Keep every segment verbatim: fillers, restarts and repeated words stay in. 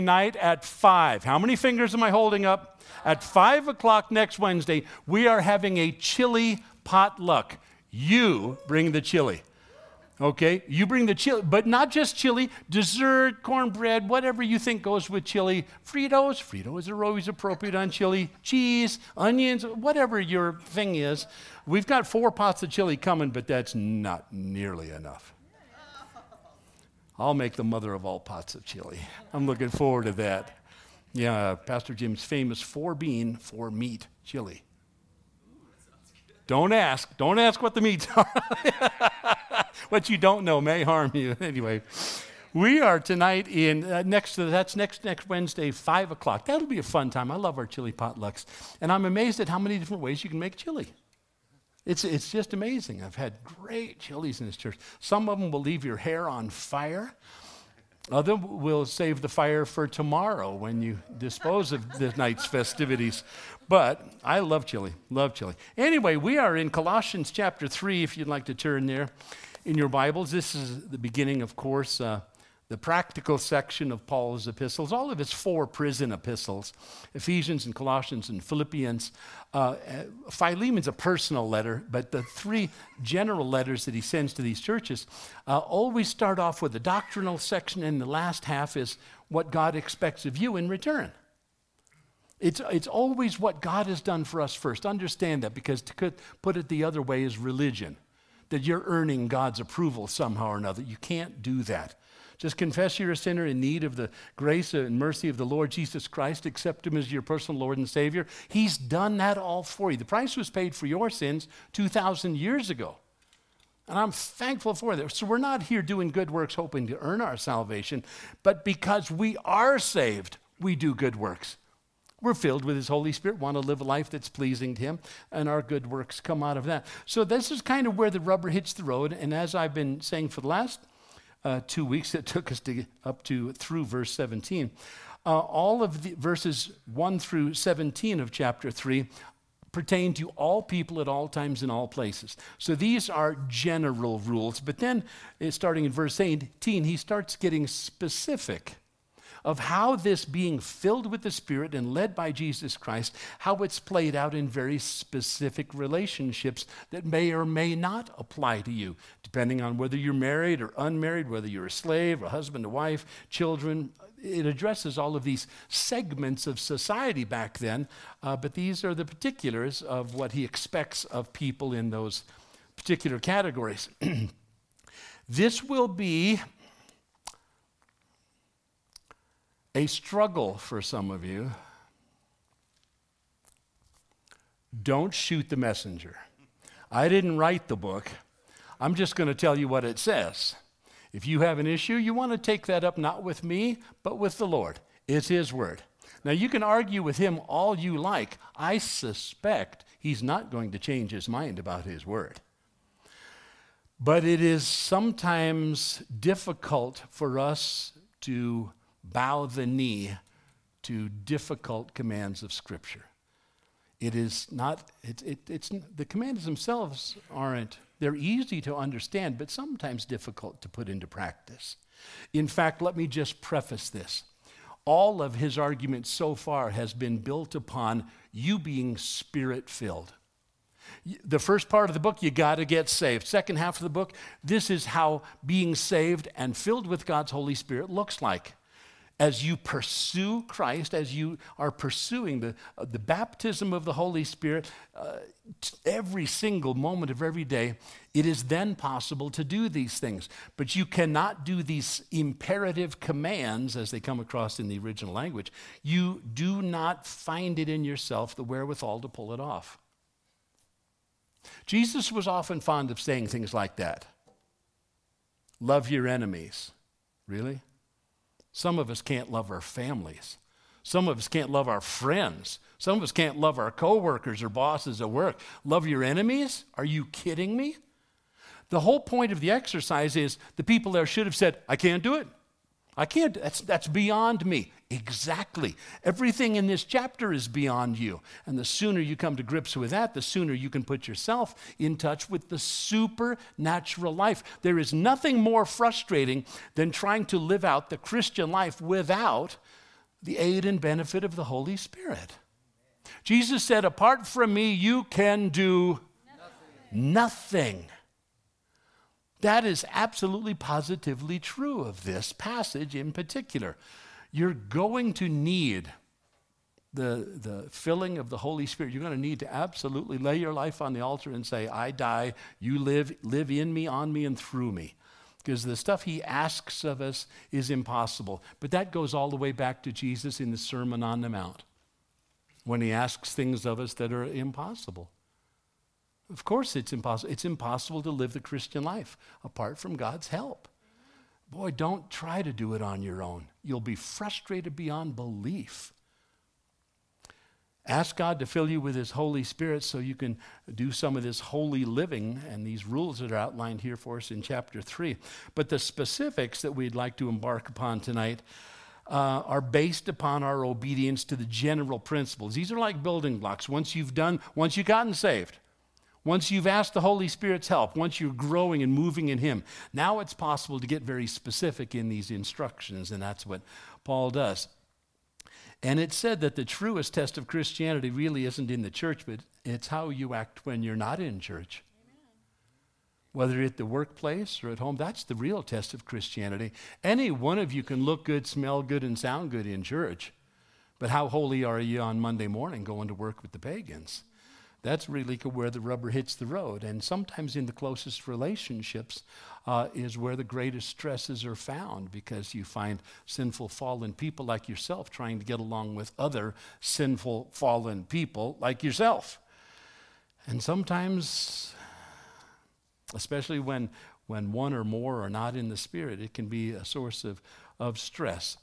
Night at five. How many fingers am I holding up? At five o'clock next Wednesday, we are having a chili potluck. You bring the chili. Okay? You bring the chili, but not just chili, dessert, cornbread, whatever you think goes with chili. Fritos, Fritos are always appropriate on chili. Cheese, onions, whatever your thing is. We've got four pots of chili coming, but that's not nearly enough. I'll make the mother of all pots of chili. I'm looking forward to that. Yeah, Pastor Jim's famous four bean, four meat chili. Don't ask. Don't ask what the meats are. What you don't know may harm you. Anyway, we are tonight in, uh, next to, that's next next Wednesday, five o'clock. That'll be a fun time. I love our chili potlucks. And I'm amazed at how many different ways you can make chili. It's it's just amazing. I've had great chilies in this church. Some of them will leave your hair on fire. Other will save the fire for tomorrow when you dispose of the night's festivities. But I love chili, love chili. Anyway, we are in Colossians chapter three, if you'd like to turn there in your Bibles. This is the beginning, of course, uh, the practical section of Paul's epistles, all of his four prison epistles, Ephesians and Colossians and Philippians. Uh, Philemon's a personal letter, but the three general letters that he sends to these churches uh, always start off with a doctrinal section, and the last half is what God expects of you in return. It's, it's always what God has done for us first. Understand that, because to put it the other way is religion, that you're earning God's approval somehow or another. You can't do that. Just confess you're a sinner in need of the grace and mercy of the Lord Jesus Christ. Accept him as your personal Lord and Savior. He's done that all for you. The price was paid for your sins two thousand years ago. And I'm thankful for that. So we're not here doing good works hoping to earn our salvation, but because we are saved, we do good works. We're filled with his Holy Spirit, want to live a life that's pleasing to him, and our good works come out of that. So this is kind of where the rubber hits the road. And as I've been saying for the last Uh, two weeks, it took us to get up to through verse seventeen. Uh, all of the verses one through seventeen of chapter three pertain to all people at all times in all places. So these are general rules. But then, uh, starting in verse eighteen, he starts getting specific of how this being filled with the Spirit and led by Jesus Christ, how it's played out in very specific relationships that may or may not apply to you, depending on whether you're married or unmarried, whether you're a slave, a husband, a wife, children. It addresses all of these segments of society back then, uh, but these are the particulars of what he expects of people in those particular categories. This will be a struggle for some of you. Don't shoot the messenger. I didn't write the book. I'm just going to tell you what it says. If you have an issue, you want to take that up not with me, but with the Lord. It's his word. Now, you can argue with him all you like. I suspect he's not going to change his mind about his word. But it is sometimes difficult for us to bow the knee to difficult commands of Scripture. It is not, it, it, it's, the commands themselves aren't, they're easy to understand, but sometimes difficult to put into practice. In fact, let me just preface this. All of his argument so far has been built upon you being Spirit-filled. The first part of the book, you got to get saved. Second half of the book, this is how being saved and filled with God's Holy Spirit looks like. As you pursue Christ, as you are pursuing the, uh, the baptism of the Holy Spirit, uh, t- every single moment of every day, it is then possible to do these things. But you cannot do these imperative commands as they come across in the original language. You do not find it in yourself the wherewithal to pull it off. Jesus was often fond of saying things like that. Love your enemies. Really? Some of us can't love our families. Some of us can't love our friends. Some of us can't love our coworkers or bosses at work. Love your enemies? Are you kidding me? The whole point of the exercise is the people there should have said, I can't do it. I can't, that's, that's beyond me. Exactly. Everything in this chapter is beyond you. And the sooner you come to grips with that, the sooner you can put yourself in touch with the supernatural life. There is nothing more frustrating than trying to live out the Christian life without the aid and benefit of the Holy Spirit. Jesus said, apart from me, you can do nothing. nothing. That is absolutely positively true of this passage in particular. You're going to need the, the filling of the Holy Spirit. You're going to need to absolutely lay your life on the altar and say, I die, you live, live in me, on me, and through me. Because the stuff he asks of us is impossible. But that goes all the way back to Jesus in the Sermon on the Mount, when he asks things of us that are impossible. Of course it's impossible. It's impossible to live the Christian life apart from God's help. Boy, don't try to do it on your own. You'll be frustrated beyond belief. Ask God to fill you with his Holy Spirit so you can do some of this holy living and these rules that are outlined here for us in chapter three. But the specifics that we'd like to embark upon tonight uh, are based upon our obedience to the general principles. These are like building blocks. Once you've done, once you've gotten saved, once you've asked the Holy Spirit's help, once you're growing and moving in him, now it's possible to get very specific in these instructions, and that's what Paul does. And it's said that the truest test of Christianity really isn't in the church, but it's how you act when you're not in church. Amen. Whether at the workplace or at home, that's the real test of Christianity. Any one of you can look good, smell good, and sound good in church, but how holy are you on Monday morning going to work with the pagans? That's really where the rubber hits the road. And sometimes in the closest relationships uh, is where the greatest stresses are found, because you find sinful, fallen people like yourself trying to get along with other sinful, fallen people like yourself. And sometimes, especially when, when one or more are not in the Spirit, it can be a source of, of stress.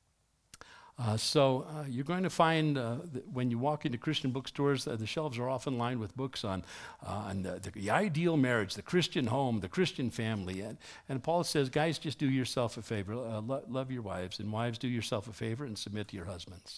Uh, so uh, you're going to find uh, that when you walk into Christian bookstores, uh, the shelves are often lined with books on, uh, on the, the, the ideal marriage, the Christian home, the Christian family. And, and Paul says, guys, just do yourself a favor. Uh, lo- love your wives. And wives, do yourself a favor and submit to your husbands.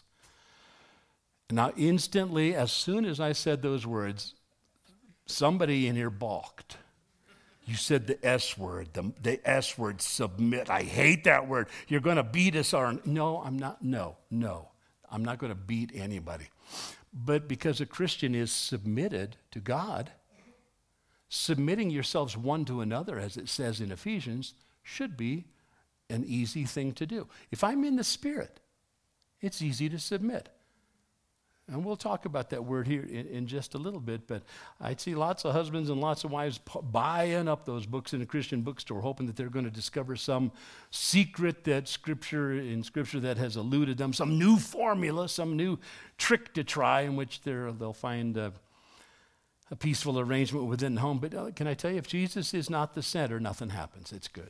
Now, instantly, as soon as I said those words, somebody in here balked. You said the S word, the, the S word, submit. I hate that word. You're going to beat us. Or no, I'm not. No, no. I'm not going to beat anybody. But because a Christian is submitted to God, submitting yourselves one to another, as it says in Ephesians, should be an easy thing to do. If I'm in the Spirit, it's easy to submit. And we'll talk about that word here in, in just a little bit, but I see lots of husbands and lots of wives p- buying up those books in a Christian bookstore, hoping that they're going to discover some secret that Scripture, in Scripture that has eluded them, some new formula, some new trick to try in which they're, they'll find a, a peaceful arrangement within the home. But uh, can I tell you, if Jesus is not the center, nothing happens. It's good.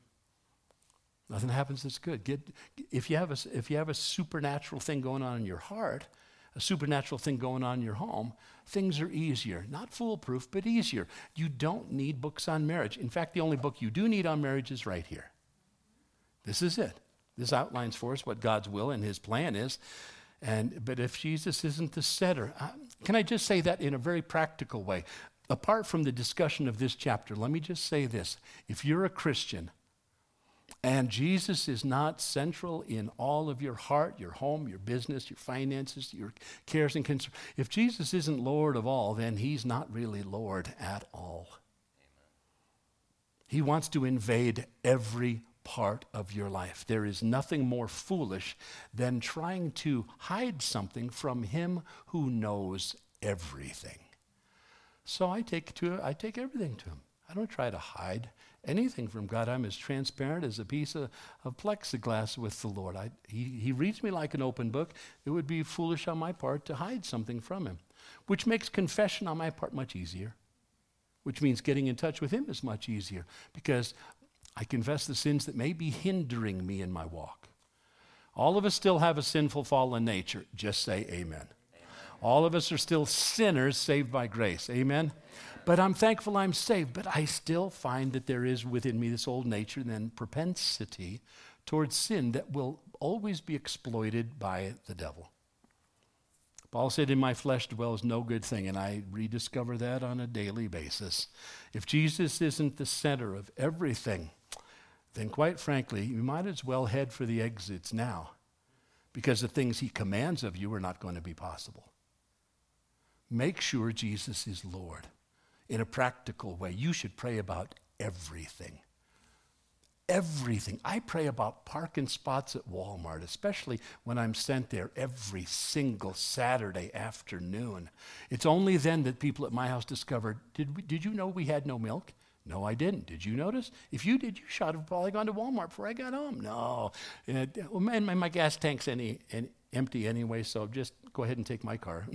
Nothing happens. It's good. Get, if you have a, if you have a supernatural thing going on in your heart, a supernatural thing going on in your home, things are easier. Not foolproof, but easier. You don't need books on marriage. In fact, the only book you do need on marriage is right here. This is it. This outlines for us what God's will and his plan is. And but if Jesus isn't the center, uh, can I just say that in a very practical way? Apart from the discussion of this chapter, let me just say this. If you're a Christian, and Jesus is not central in all of your heart, your home, your business, your finances, your cares and concerns. If Jesus isn't Lord of all, then he's not really Lord at all. Amen. He wants to invade every part of your life. There is nothing more foolish than trying to hide something from him who knows everything. So I take to I take everything to him. I don't try to hide anything from God. I'm as transparent as a piece of, of plexiglass with the Lord. I, he, he reads me like an open book. It would be foolish on my part to hide something from him, which makes confession on my part much easier, which means getting in touch with him is much easier because I confess the sins that may be hindering me in my walk. All of us still have a sinful, fallen nature. Just say amen. Amen. All of us are still sinners saved by grace. Amen? But I'm thankful I'm saved, but I still find that there is within me this old nature and then propensity towards sin that will always be exploited by the devil. Paul said, in my flesh dwells no good thing, and I rediscover that on a daily basis. If Jesus isn't the center of everything, then quite frankly, you might as well head for the exits now, because the things he commands of you are not going to be possible. Make sure Jesus is Lord in a practical way. You should pray about everything. Everything. I pray about parking spots at Walmart, especially when I'm sent there every single Saturday afternoon. It's only then that people at my house discovered, did we, did you know we had no milk? No, I didn't. Did you notice? If you did, you should have probably gone to Walmart before I got home. No. Uh, well, man, my, my gas tank's any, any, empty anyway, so just go ahead and take my car.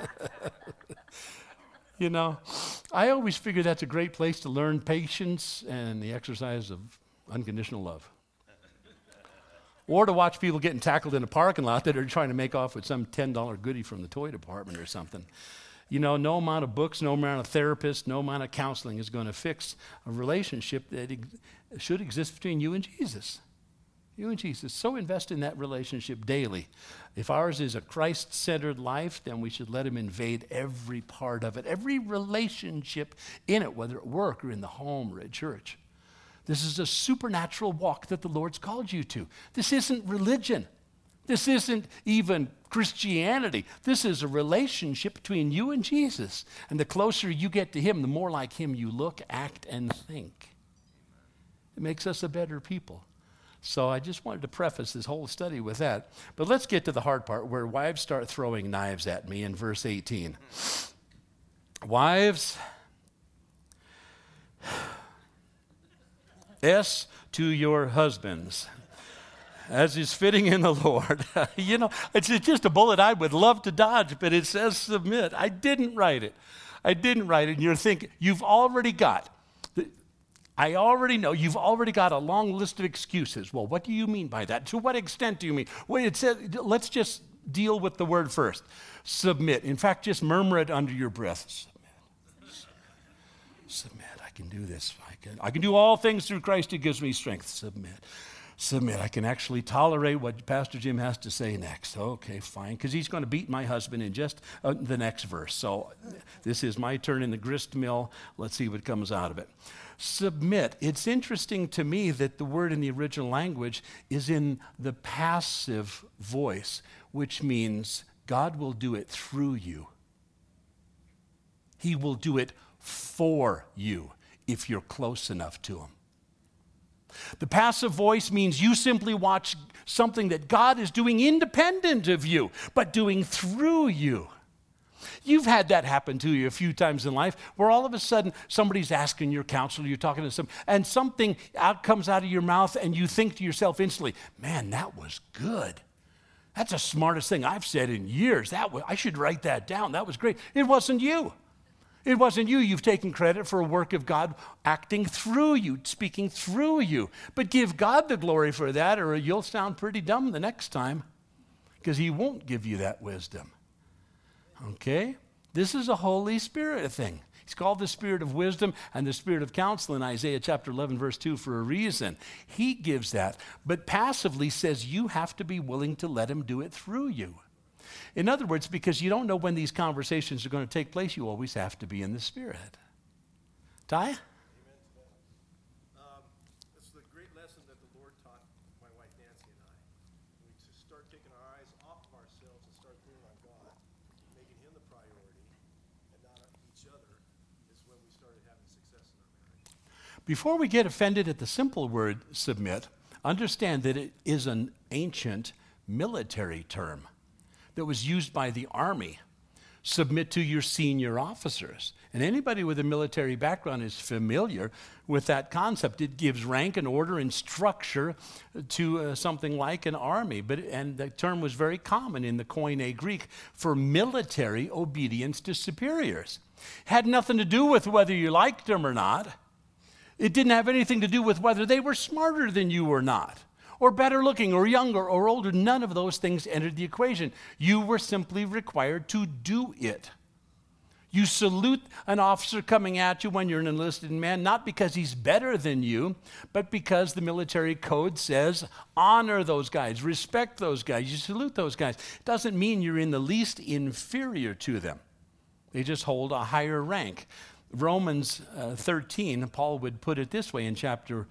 You know, I always figure that's a great place to learn patience and the exercise of unconditional love. Or to watch people getting tackled in a parking lot that are trying to make off with some ten dollar goodie from the toy department or something. You know, no amount of books, no amount of therapists, no amount of counseling is going to fix a relationship that ex- should exist between you and Jesus. You and Jesus. So invest in that relationship daily. If ours is a Christ-centered life, then we should let him invade every part of it, every relationship in it, whether at work or in the home or at church. This is a supernatural walk that the Lord's called you to. This isn't religion. This isn't even Christianity. This is a relationship between you and Jesus. And the closer you get to him, the more like him you look, act, and think. It makes us a better people. So I just wanted to preface this whole study with that. But let's get to the hard part where wives start throwing knives at me in verse eighteen. Wives, S to your husbands, as is fitting in the Lord. You know, it's just a bullet I would love to dodge, but it says submit. I didn't write it. I didn't write it. And you're thinking, you've already got, I already know, you've already got a long list of excuses. Well, what do you mean by that? To what extent do you mean? Well, it says, let's just deal with the word first. Submit. In fact, just murmur it under your breath. Submit. Submit. I can do this. I can, I can do all things through Christ who gives me strength. Submit. Submit. I can actually tolerate what Pastor Jim has to say next. Okay, fine, because he's going to beat my husband in just uh, the next verse. So this is my turn in the grist mill. Let's see what comes out of it. Submit. It's interesting to me that the word in the original language is in the passive voice, which means God will do it through you. He will do it for you if you're close enough to him. The passive voice means you simply watch something that God is doing independent of you, but doing through you. You've had that happen to you a few times in life where all of a sudden somebody's asking your counsel, you're talking to some, and something out comes out of your mouth and you think to yourself instantly, man, that was good. That's the smartest thing I've said in years. That was, I should write that down. That was great. It wasn't you. It wasn't you. You've taken credit for a work of God acting through you, speaking through you. But give God the glory for that or you'll sound pretty dumb the next time because he won't give you that wisdom. Okay? This is a Holy Spirit thing. He's called the Spirit of wisdom and the Spirit of counsel in Isaiah chapter eleven, verse two for a reason. He gives that, but passively says you have to be willing to let him do it through you. In other words, because you don't know when these conversations are going to take place, you always have to be in the Spirit. Ty? Um, this is a great lesson that the Lord taught my wife Nancy and I. We just start taking our eyes off of ourselves and start putting on God, making him the priority and not each other is when we started having success in our marriage. Before we get offended at the simple word submit, understand that it is an ancient military term that was used by the army. Submit to your senior officers. And anybody with a military background is familiar with that concept. It gives rank and order and structure to uh, something like an army. But and the term was very common in the Koine Greek for military obedience to superiors. Had nothing to do with whether you liked them or not. It didn't have anything to do with whether they were smarter than you or not, or better looking, or younger, or older. None of those things entered the equation. You were simply required to do it. You salute an officer coming at you when you're an enlisted man, not because he's better than you, but because the military code says honor those guys, respect those guys, you salute those guys. It doesn't mean you're in the least inferior to them. They just hold a higher rank. Romans uh, thirteen, Paul would put it this way in chapter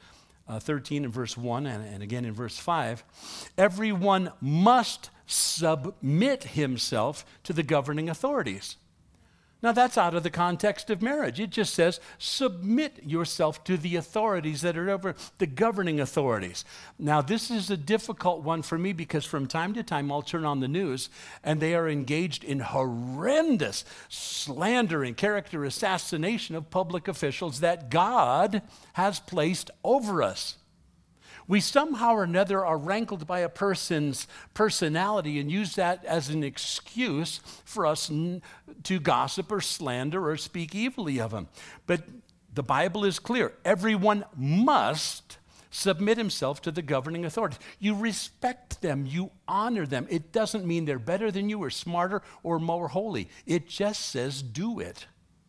uh, thirteen in verse one and, and again in verse five, everyone must submit himself to the governing authorities. Now that's out of the context of marriage. It just says submit yourself to the authorities that are over the governing authorities. Now this is a difficult one for me because from time to time I'll turn on the news and they are engaged in horrendous slander and character assassination of public officials that God has placed over us. We somehow or another are rankled by a person's personality and use that as an excuse for us n- to gossip or slander or speak evilly of him. But the Bible is clear. Everyone must submit himself to the governing authorities. You respect them. You honor them. It doesn't mean they're better than you or smarter or more holy. It just says do it.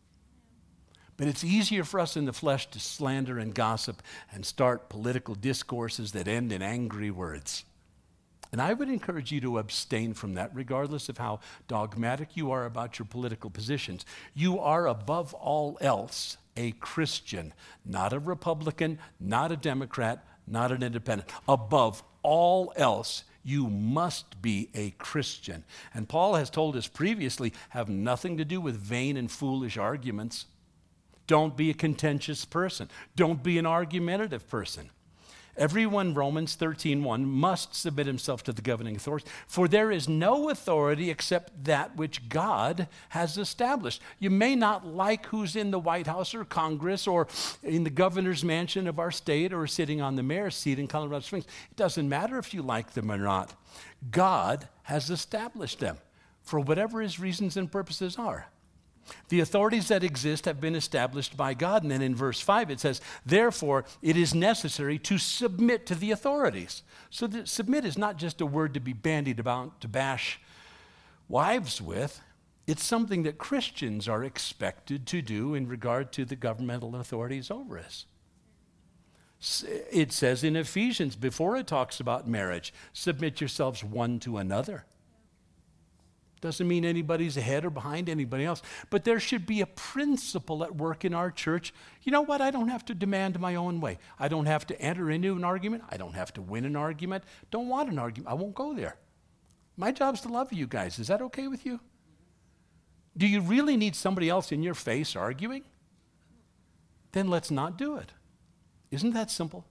But it's easier for us in the flesh to slander and gossip and start political discourses that end in angry words. And I would encourage you to abstain from that, regardless of how dogmatic you are about your political positions. You are, above all else, a Christian, not a Republican, not a Democrat, not an independent. Above all else, you must be a Christian. And Paul has told us previously, have nothing to do with vain and foolish arguments. Don't be a contentious person. Don't be an argumentative person. Everyone, Romans thirteen one, must submit himself to the governing authorities, for there is no authority except that which God has established. You may not like who's in the White House or Congress or in the governor's mansion of our state or sitting on the mayor's seat in Colorado Springs. It doesn't matter if you like them or not. God has established them for whatever his reasons and purposes are. The authorities that exist have been established by God. And then in verse five it says, therefore, it is necessary to submit to the authorities. So that submit is not just a word to be bandied about to bash wives with. It's something that Christians are expected to do in regard to the governmental authorities over us. It says in Ephesians, before it talks about marriage, submit yourselves one to another. Doesn't mean anybody's ahead or behind anybody else. But there should be a principle at work in our church. You know what? I don't have to demand my own way. I don't have to enter into an argument. I don't have to win an argument. Don't want an argument. I won't go there. My job's to love you guys. Is that okay with you? Do you really need somebody else in your face arguing? Then let's not do it. Isn't that simple?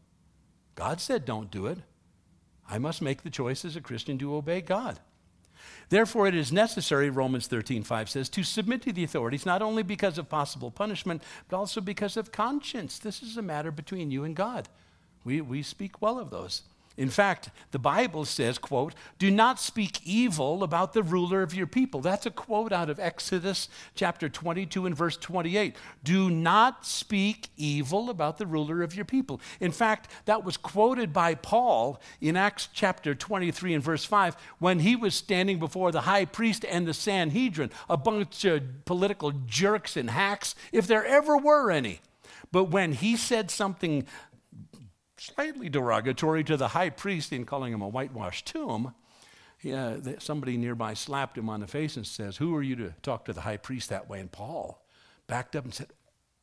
God said don't do it. I must make the choice as a Christian to obey God. Therefore, it is necessary, Romans thirteen five says, to submit to the authorities, not only because of possible punishment, but also because of conscience. This is a matter between you and God. We, we speak well of those. In fact, the Bible says, quote, do not speak evil about the ruler of your people. That's a quote out of Exodus chapter twenty-two and verse twenty-eight. Do not speak evil about the ruler of your people. In fact, that was quoted by Paul in Acts chapter twenty-three and verse five when he was standing before the high priest and the Sanhedrin, a bunch of political jerks and hacks, if there ever were any. But when he said something slightly derogatory to the high priest in calling him a whitewashed tomb, uh, somebody nearby slapped him on the face and says, who are you to talk to the high priest that way? And Paul backed up and said,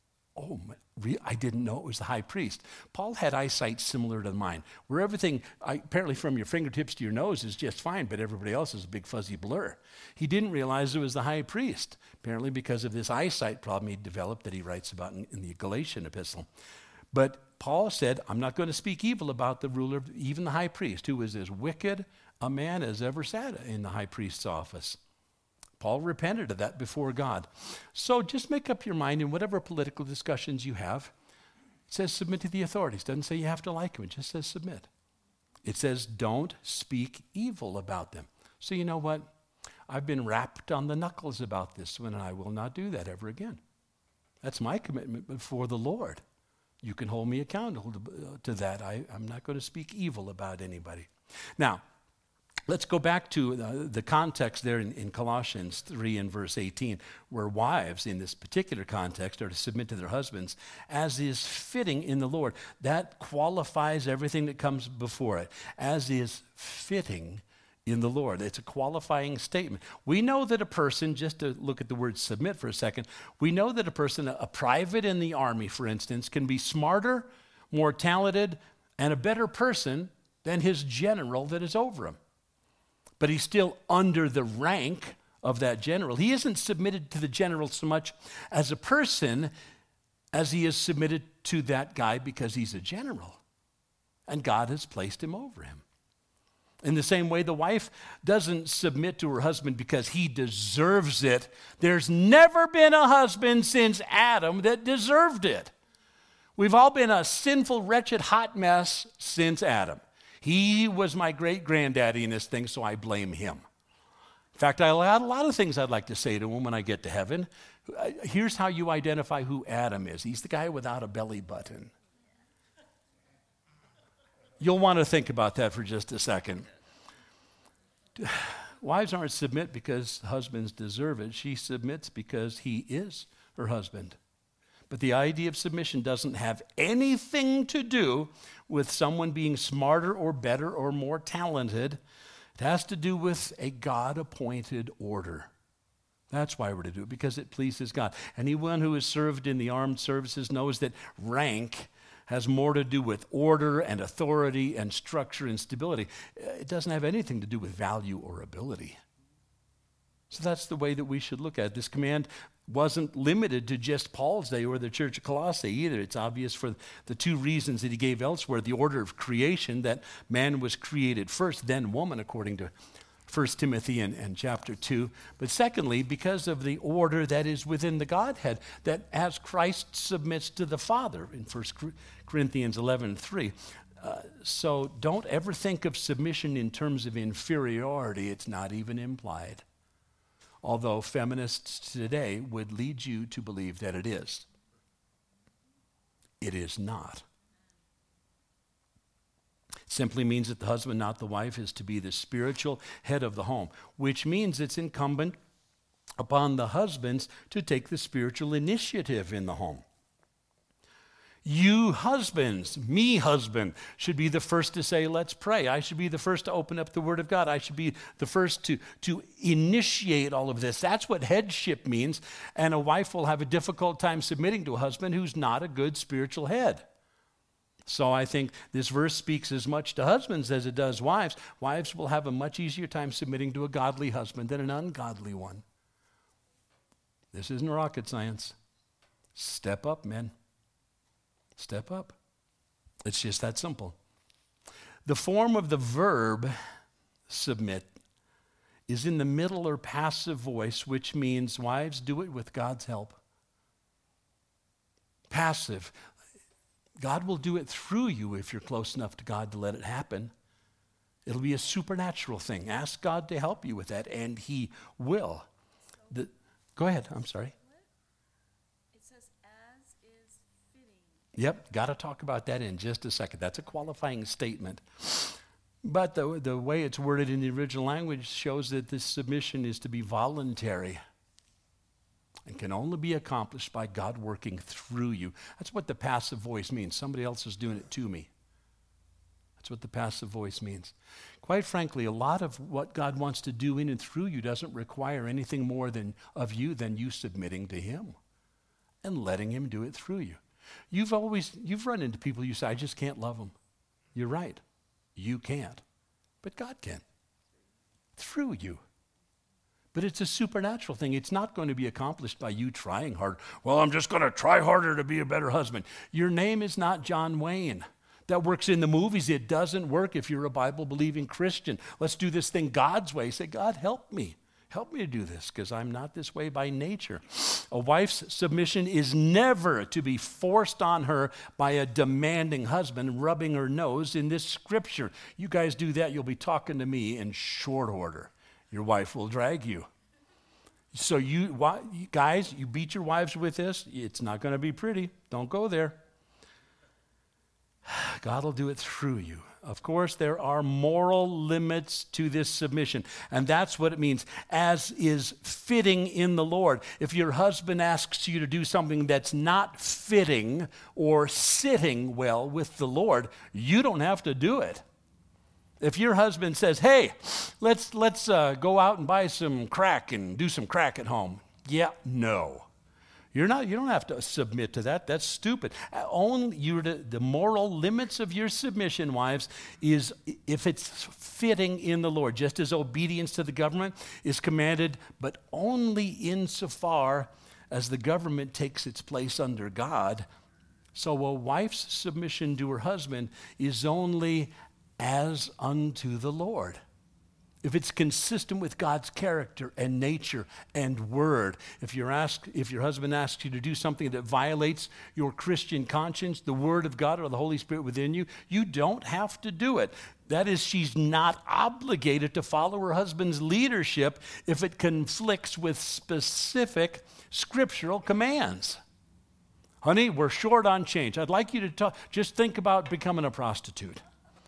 oh, I didn't know it was the high priest. Paul had eyesight similar to mine, where everything, I, apparently from your fingertips to your nose is just fine, but everybody else is a big fuzzy blur. He didn't realize it was the high priest, apparently because of this eyesight problem he developed that he writes about in, in the Galatian epistle. But Paul said, I'm not going to speak evil about the ruler, even the high priest, who was as wicked a man as ever sat in the high priest's office. Paul repented of that before God. So just make up your mind in whatever political discussions you have. It says submit to the authorities. It doesn't say you have to like them. It just says submit. It says don't speak evil about them. So you know what? I've been rapped on the knuckles about this one, and I will not do that ever again. That's my commitment before the Lord. You can hold me accountable to, to that. I, I'm not going to speak evil about anybody. Now, let's go back to the, the context there in, in Colossians three and verse eighteen, where wives in this particular context are to submit to their husbands as is fitting in the Lord. That qualifies everything that comes before it, as is fitting in the Lord. It's a qualifying statement. We know that a person, just to look at the word submit for a second, we know that a person, a private in the army, for instance, can be smarter, more talented, and a better person than his general that is over him. But he's still under the rank of that general. He isn't submitted to the general so much as a person as he is submitted to that guy because he's a general. And God has placed him over him. In the same way, the wife doesn't submit to her husband because he deserves it. There's never been a husband since Adam that deserved it. We've all been a sinful, wretched, hot mess since Adam. He was my great-granddaddy in this thing, so I blame him. In fact, I had a lot of things I'd like to say to him when I get to heaven. Here's how you identify who Adam is. He's the guy without a belly button. You'll want to think about that for just a second. Wives aren't submit because husbands deserve it. She submits because he is her husband. But the idea of submission doesn't have anything to do with someone being smarter or better or more talented. It has to do with a God-appointed order. That's why we're to do it, because it pleases God. Anyone who has served in the armed services knows that rank has more to do with order and authority and structure and stability. It doesn't have anything to do with value or ability. So that's the way that we should look at it. This command wasn't limited to just Paul's day or the church of Colossae either. It's obvious for the two reasons that he gave elsewhere. The order of creation, that man was created first, then woman, according to First Timothy and, and chapter two. But secondly, because of the order that is within the Godhead, that as Christ submits to the Father in First Corinthians eleven three. Uh, so don't ever think of submission in terms of inferiority. It's not even implied. Although feminists today would lead you to believe that it is. It is not. Simply means that the husband, not the wife, is to be the spiritual head of the home, which means it's incumbent upon the husbands to take the spiritual initiative in the home. You husbands, me husband, should be the first to say, let's pray. I should be the first to open up the Word of God. I should be the first to, to initiate all of this. That's what headship means, and a wife will have a difficult time submitting to a husband who's not a good spiritual head. So I think this verse speaks as much to husbands as it does wives. Wives will have a much easier time submitting to a godly husband than an ungodly one. This isn't rocket science. Step up, men. Step up. It's just that simple. The form of the verb submit is in the middle or passive voice, which means wives, do it with God's help. Passive. God will do it through you if you're close enough to God to let it happen. It'll be a supernatural thing. Ask God to help you with that, and he will. The, go ahead. I'm sorry. It says, as is fitting. Yep, got to talk about that in just a second. That's a qualifying statement. But the, the way it's worded in the original language shows that this submission is to be voluntary and can only be accomplished by God working through you. That's what the passive voice means. Somebody else is doing it to me. That's what the passive voice means. Quite frankly, a lot of what God wants to do in and through you doesn't require anything more than of you than you submitting to him and letting him do it through you. You've always, you've run into people you say, I just can't love them. You're right. You can't. But God can. Through you. But it's a supernatural thing. It's not going to be accomplished by you trying hard. Well, I'm just going to try harder to be a better husband. Your name is not John Wayne. That works in the movies. It doesn't work if you're a Bible-believing Christian. Let's do this thing God's way. Say, God, help me. Help me to do this because I'm not this way by nature. A wife's submission is never to be forced on her by a demanding husband rubbing her nose in this scripture. You guys do that, you'll be talking to me in short order. Your wife will drag you. So you guys, you beat your wives with this. It's not going to be pretty. Don't go there. God will do it through you. Of course, there are moral limits to this submission, and that's what it means, as is fitting in the Lord. If your husband asks you to do something that's not fitting or sitting well with the Lord, you don't have to do it. If your husband says, hey, let's let's uh, go out and buy some crack and do some crack at home. Yeah, no. You're not, you don't have to submit to that. That's stupid. Uh, Only you're the, the moral limits of your submission, wives, is if it's fitting in the Lord, just as obedience to the government is commanded, but only insofar as the government takes its place under God. So a wife's submission to her husband is only as unto the Lord. If it's consistent with God's character and nature and word, if you're asked, if your husband asks you to do something that violates your Christian conscience, the word of God or the Holy Spirit within you, you don't have to do it. That is, she's not obligated to follow her husband's leadership if it conflicts with specific scriptural commands. Honey, we're short on change. I'd like you to talk, just think about becoming a prostitute.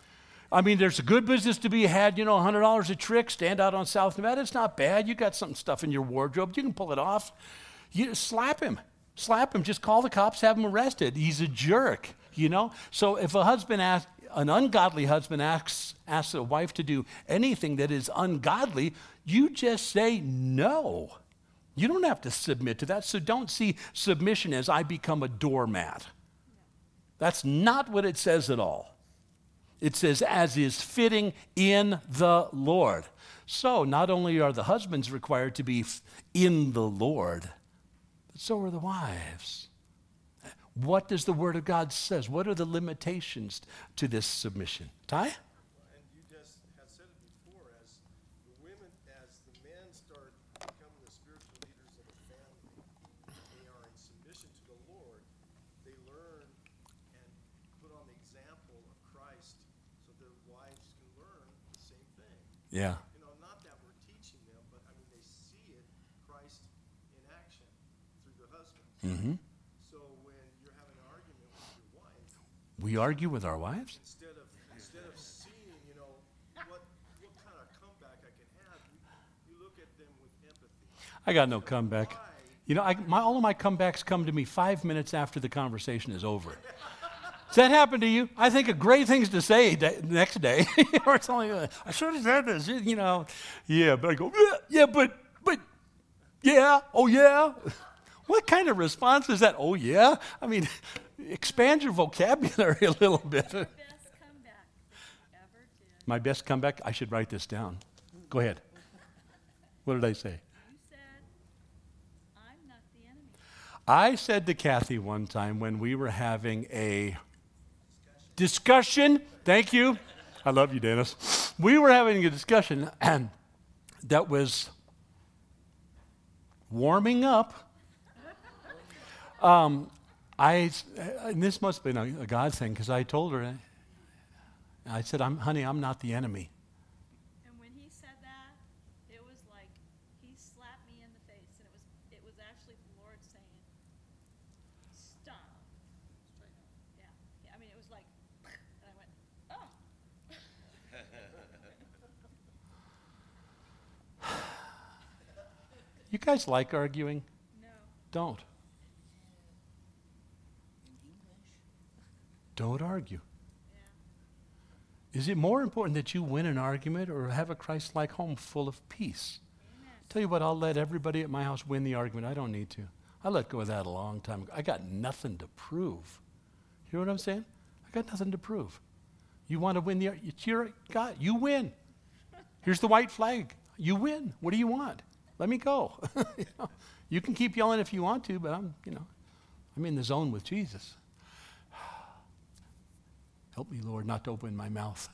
I mean, there's a good business to be had, you know, one hundred dollars a trick, stand out on South Nevada. It's not bad. You got some stuff in your wardrobe. You can pull it off. You slap him. Slap him. Just call the cops, have him arrested. He's a jerk, you know. So if a husband asks, an ungodly husband asks, asks a wife to do anything that is ungodly, you just say no. You don't have to submit to that. So don't see submission as I become a doormat. That's not what it says at all. It says, as is fitting in the Lord. So not only are the husbands required to be in the Lord, but so are the wives. What does the Word of God says? What are the limitations to this submission? Ty? And you just have said it before, as the women, as the men start becoming the spiritual leaders of a family, they are in submission to the Lord. They learn and put on the example of Christ so their wives can learn the same thing. Yeah. You know, not that we're teaching them, but I mean, they see it, Christ in action through their husbands. Mm-hmm. So when you're having an argument with your wife, We argue with our wives? instead of instead of seeing, you know, what what kind of comeback I can have, you, you look at them with empathy. I got no comeback. Why? You know, I, my, all of my comebacks come to me five minutes after the conversation is over. Does that happen to you? I think of great things to say the next day. Or it's only, uh, I should have said this, you know. Yeah, but I go, "Yeah, yeah, but, but, yeah, oh yeah. What kind of response is that? Oh yeah? I mean, expand your vocabulary a little bit. Best comeback that you ever did. My best comeback, I should write this down. Go ahead. What did I say? You said, I'm not the enemy. I said to Kathy one time when we were having a discussion, thank you. I love you, Dennis. We were having a discussion and that was warming up. Um, I, and this must have been a, a God thing because I told her, I said, I'm, honey, I'm not the enemy. And when he said that, it was like he slapped me in the face, and it was it was actually the Lord saying, "Stop." Yeah, yeah. I mean, it was like, and I went, "Oh." You guys like arguing? No. Don't. Don't argue. Yeah. Is it more important that you win an argument or have a Christ-like home full of peace? Amen. Tell you what, I'll let everybody at my house win the argument. I don't need to. I let go of that a long time ago. I got nothing to prove. You know what I'm saying? I got nothing to prove. You want to win the argument? It's your God. You win. Here's the white flag. You win. What do you want? Let me go. you know, you can keep yelling if you want to, but I'm, you know, I'm in the zone with Jesus. Help me, Lord, not to open my mouth.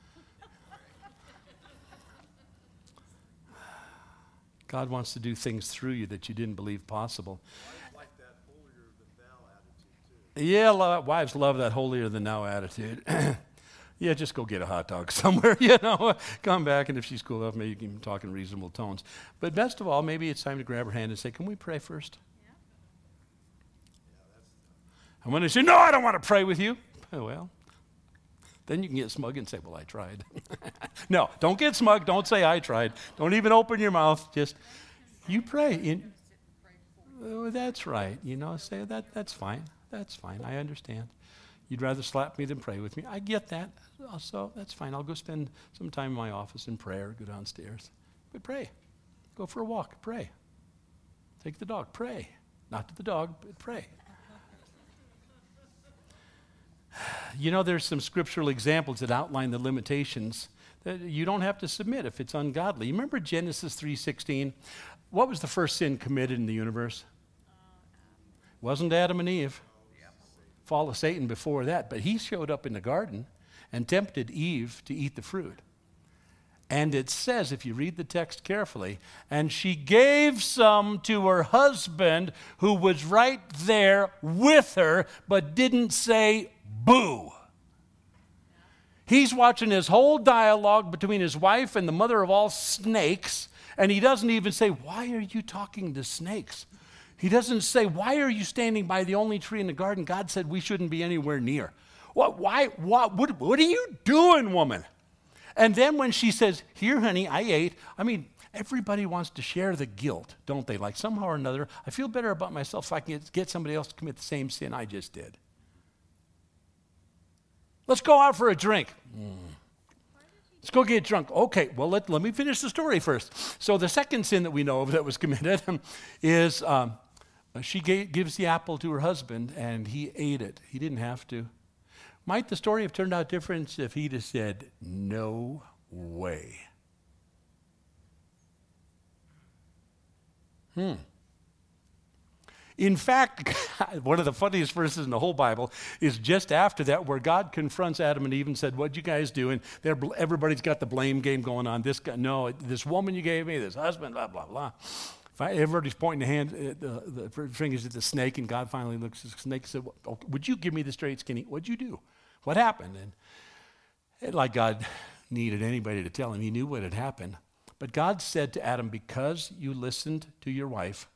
God wants to do things through you that you didn't believe possible. I like that holier than thou attitude too. Yeah, lo- wives love that holier than thou attitude. Yeah, just go get a hot dog somewhere, you know. Come back, and if she's cool enough, maybe you can talk in reasonable tones. But best of all, maybe it's time to grab her hand and say, can we pray first? Yeah. And when they say, no, I don't want to pray with you. Oh, well, then you can get smug and say, well, I tried. No, don't get smug. Don't say I tried. Don't even open your mouth. Just, you pray. In, oh, that's right. You know, say that. That's fine. That's fine. I understand. You'd rather slap me than pray with me. I get that. So that's fine. I'll go spend some time in my office in prayer, go downstairs. But pray. Go for a walk. Pray. Take the dog. Pray. Not to the dog, but pray. You know, there's some scriptural examples that outline the limitations that you don't have to submit if it's ungodly. You remember Genesis three sixteen? What was the first sin committed in the universe? It wasn't Adam and Eve. Fall of Satan before that, but he showed up in the garden and tempted Eve to eat the fruit. And it says, if you read the text carefully, and she gave some to her husband who was right there with her, but didn't say boo. He's watching his whole dialogue between his wife and the mother of all snakes, and he doesn't even say, why are you talking to snakes? He doesn't say, why are you standing by the only tree in the garden God said we shouldn't be anywhere near? What, why, what, what, what are you doing, woman? And then when she says, here, honey, I ate, I mean, everybody wants to share the guilt, don't they? Like somehow or another, I feel better about myself if I can get, get somebody else to commit the same sin I just did. Let's go out for a drink. Mm. Let's go get drunk. Okay, well, let, let me finish the story first. So the second sin that we know of that was committed is um, she gave, gives the apple to her husband, and he ate it. He didn't have to. Might the story have turned out different if he'd have said, no way? Hmm. In fact, one of the funniest verses in the whole Bible is just after that, where God confronts Adam and Eve and said, what'd you guys do? And everybody's got the blame game going on. This guy, no, this woman you gave me, this husband, blah, blah, blah. If I, everybody's pointing the hand, uh, the, the fingers at the snake, and God finally looks at the snake and said, well, would you give me the straight skinny? What'd you do? What happened? And it, like God needed anybody to tell him, he knew what had happened. But God said to Adam, because you listened to your wife.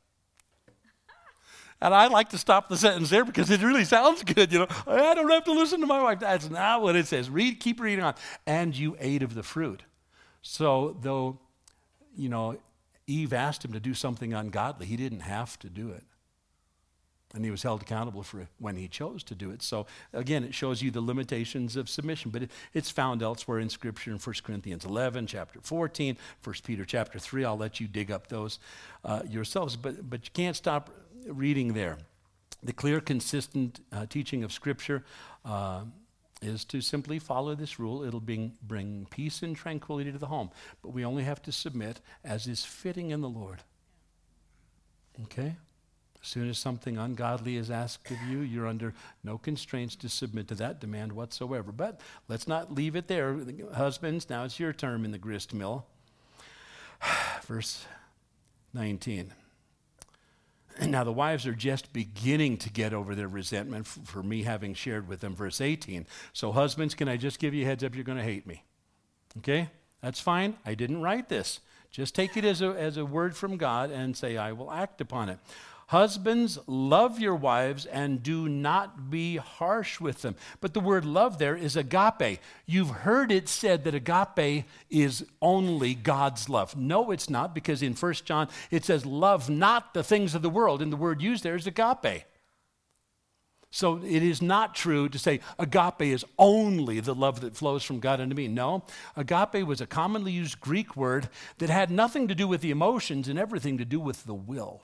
And I like to stop the sentence there because it really sounds good, you know. I don't have to listen to my wife. That's not what it says. Read, keep reading on. And you ate of the fruit. So though, you know, Eve asked him to do something ungodly, he didn't have to do it. And he was held accountable for it when he chose to do it. So again, it shows you the limitations of submission. But it, it's found elsewhere in Scripture in First Corinthians eleven, chapter fourteen, First Peter chapter three. I'll let you dig up those uh, yourselves. But, but you can't stop reading there. The clear, consistent uh, teaching of Scripture uh, is to simply follow this rule. It'll bring, bring peace and tranquility to the home. But we only have to submit as is fitting in the Lord. Okay? As soon as something ungodly is asked of you, you're under no constraints to submit to that demand whatsoever. But let's not leave it there. Husbands, now it's your term in the grist mill. Verse nineteen. And now the wives are just beginning to get over their resentment f- for me having shared with them. Verse eighteen. So husbands, can I just give you a heads up? You're going to hate me. Okay? That's fine. I didn't write this. Just take it as a, as a word from God and say, I will act upon it. Husbands, love your wives and do not be harsh with them. But the word love there is agape. You've heard it said that agape is only God's love. No, it's not, because in First John it says, love not the things of the world. And the word used there is agape. So it is not true to say agape is only the love that flows from God unto me. No, agape was a commonly used Greek word that had nothing to do with the emotions and everything to do with the will.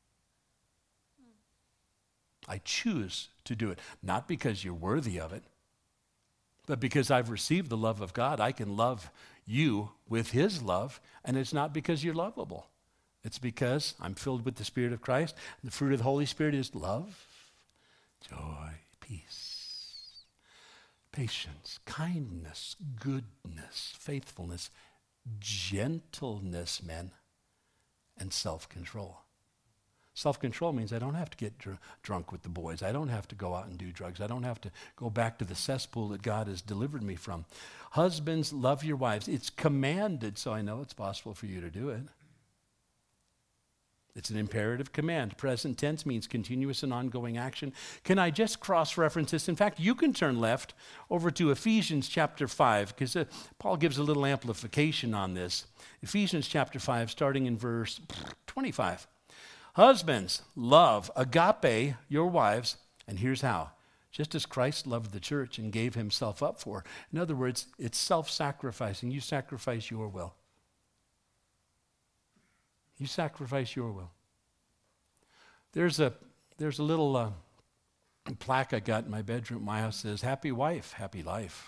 I choose to do it, not because you're worthy of it, but because I've received the love of God. I can love you with his love, and it's not because you're lovable. It's because I'm filled with the Spirit of Christ. The fruit of the Holy Spirit is love, joy, peace, patience, kindness, goodness, faithfulness, gentleness, men, and self-control. Self-control means I don't have to get dr- drunk with the boys. I don't have to go out and do drugs. I don't have to go back to the cesspool that God has delivered me from. Husbands, love your wives. It's commanded, so I know it's possible for you to do it. It's an imperative command. Present tense means continuous and ongoing action. Can I just cross-reference this? In fact, you can turn left over to Ephesians chapter five, because uh, Paul gives a little amplification on this. Ephesians chapter five, starting in verse twenty-five. Husbands, love, agape, your wives, and here's how. Just as Christ loved the church and gave himself up for. In other words, it's self-sacrificing. You sacrifice your will. You sacrifice your will. There's a there's a little uh, plaque I got in my bedroom. My house says, "Happy wife, happy life."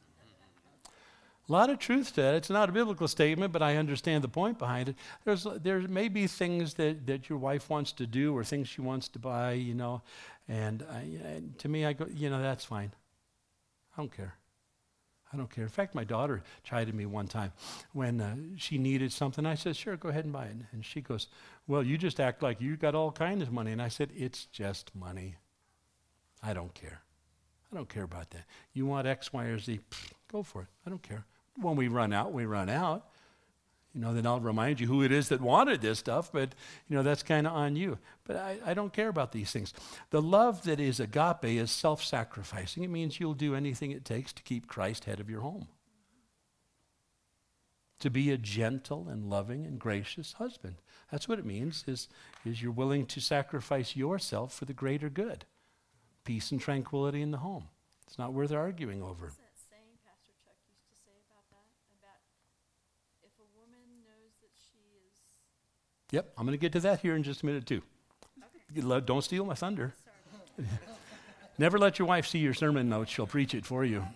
A lot of truth to that. It's not a biblical statement, but I understand the point behind it. There's there may be things that, that your wife wants to do or things she wants to buy, you know, and, I, and to me, I go, you know, that's fine. I don't care. I don't care. In fact, my daughter chided me one time when uh, she needed something. I said, "Sure, go ahead and buy it." And she goes, "Well, you just act like you got all kinds of money." And I said, "It's just money. I don't care. I don't care about that. You want X, Y, or Z, pfft, go for it. I don't care. When we run out, we run out. You know, then I'll remind you who it is that wanted this stuff, but, you know, that's kind of on you. But I, I don't care about these things. The love that is agape is self-sacrificing. It means you'll do anything it takes to keep Christ head of your home. To be a gentle and loving and gracious husband. That's what it means, is, is you're willing to sacrifice yourself for the greater good. Peace and tranquility in the home. It's not worth arguing over. What's that saying Pastor Chuck used to say about that? About if a woman knows that she is... Yep, I'm going to get to that here in just a minute, too. Okay. Don't steal my thunder. Sorry. Never let your wife see your sermon notes. She'll preach it for you.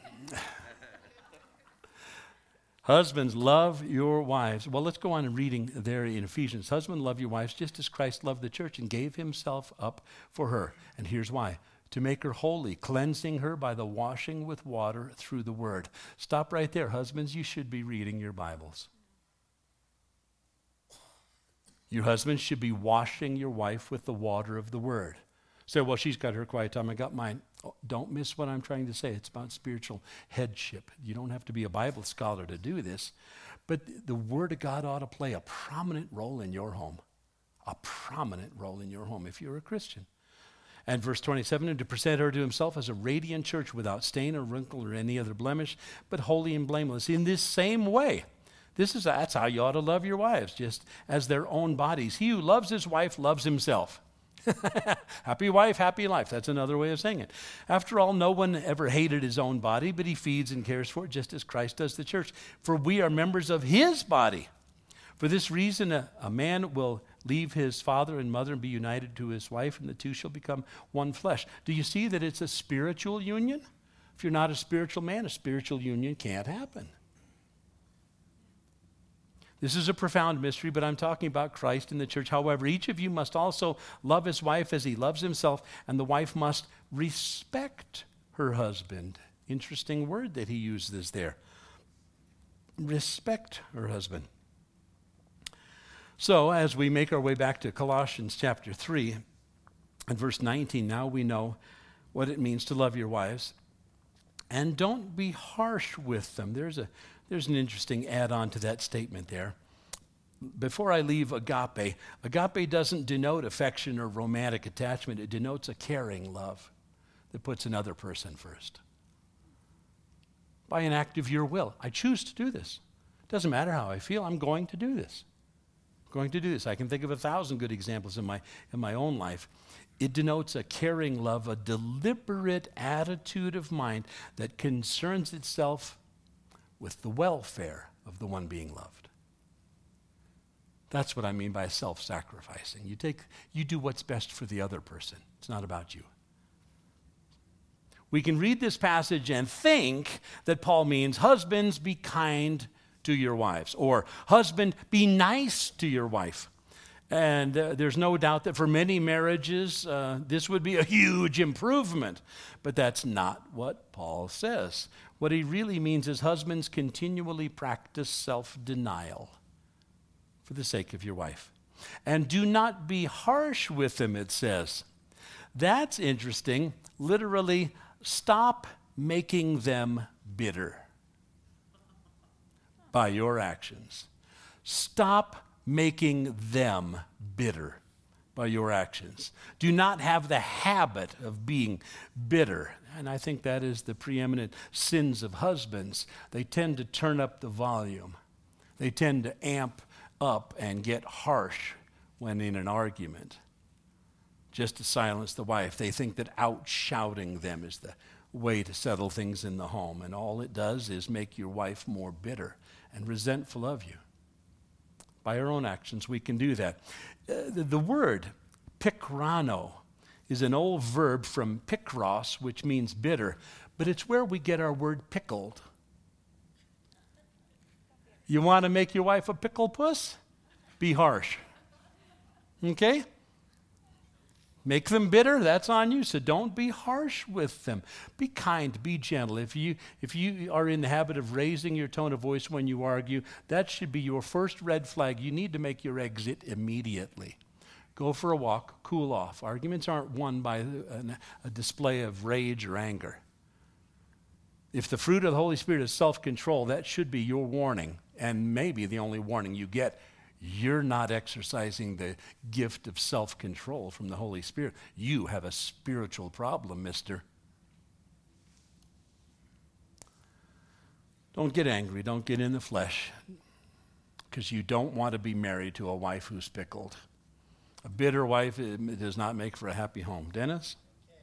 Husbands, love your wives. Well, let's go on and reading there in Ephesians. Husbands, love your wives just as Christ loved the church and gave himself up for her. And here's why. To make her holy, cleansing her by the washing with water through the word. Stop right there. Husbands, you should be reading your Bibles. Your husband should be washing your wife with the water of the word. Say, well, she's got her quiet time, I got mine. Oh, don't miss what I'm trying to say. It's about spiritual headship. You don't have to be a Bible scholar to do this. But the word of God ought to play a prominent role in your home. A prominent role in your home if you're a Christian. And verse twenty-seven, and to present her to himself as a radiant church without stain or wrinkle or any other blemish, but holy and blameless. In this same way, this is that's how you ought to love your wives, just as their own bodies. He who loves his wife loves himself. Happy wife, happy life. That's another way of saying it. After all, no one ever hated his own body, but he feeds and cares for it just as Christ does the church. For we are members of his body. For this reason, a, a man will leave his father and mother and be united to his wife, and the two shall become one flesh. Do you see that it's a spiritual union? If you're not a spiritual man, a spiritual union can't happen. This is a profound mystery, but I'm talking about Christ and the church. However, each of you must also love his wife as he loves himself, and the wife must respect her husband. Interesting word that he uses there. Respect her husband. So, as we make our way back to Colossians chapter three and verse nineteen, now we know what it means to love your wives. And don't be harsh with them. There's a there's an interesting add-on to that statement there. Before I leave agape, agape doesn't denote affection or romantic attachment. It denotes a caring love that puts another person first. By an act of your will. I choose to do this. It doesn't matter how I feel. I'm going to do this. I'm going to do this. I can think of a thousand good examples in my in my own life. It denotes a caring love, a deliberate attitude of mind that concerns itself with the welfare of the one being loved. That's what I mean by self-sacrificing. You take, you do what's best for the other person. It's not about you. We can read this passage and think that Paul means, husbands, be kind to your wives, or husband, be nice to your wife. And uh, there's no doubt that for many marriages, uh, this would be a huge improvement. But that's not what Paul says. What he really means is husbands continually practice self-denial for the sake of your wife. And do not be harsh with them, it says. That's interesting. Literally, stop making them bitter by your actions. Stop making them bitter by your actions. Do not have the habit of being bitter. And I think that is the preeminent sins of husbands. They tend to turn up the volume. They tend to amp up and get harsh when in an argument, just to silence the wife. They think that out-shouting them is the way to settle things in the home. And all it does is make your wife more bitter and resentful of you. By our own actions, we can do that. Uh, the, the word pikrano is an old verb from pikros, which means bitter, but it's where we get our word pickled. You want to make your wife a pickle puss? Be harsh. Okay? Make them bitter, that's on you. So don't be harsh with them. Be kind, be gentle. If you if you are in the habit of raising your tone of voice when you argue, that should be your first red flag. You need to make your exit immediately. Go for a walk, cool off. Arguments aren't won by a, a display of rage or anger. If the fruit of the Holy Spirit is self-control, that should be your warning, and maybe the only warning you get. You're not exercising the gift of self-control from the Holy Spirit. You have a spiritual problem, mister. Don't get angry. Don't get in the flesh, because you don't want to be married to a wife who's pickled. A bitter wife it does not make for a happy home. Dennis? Okay.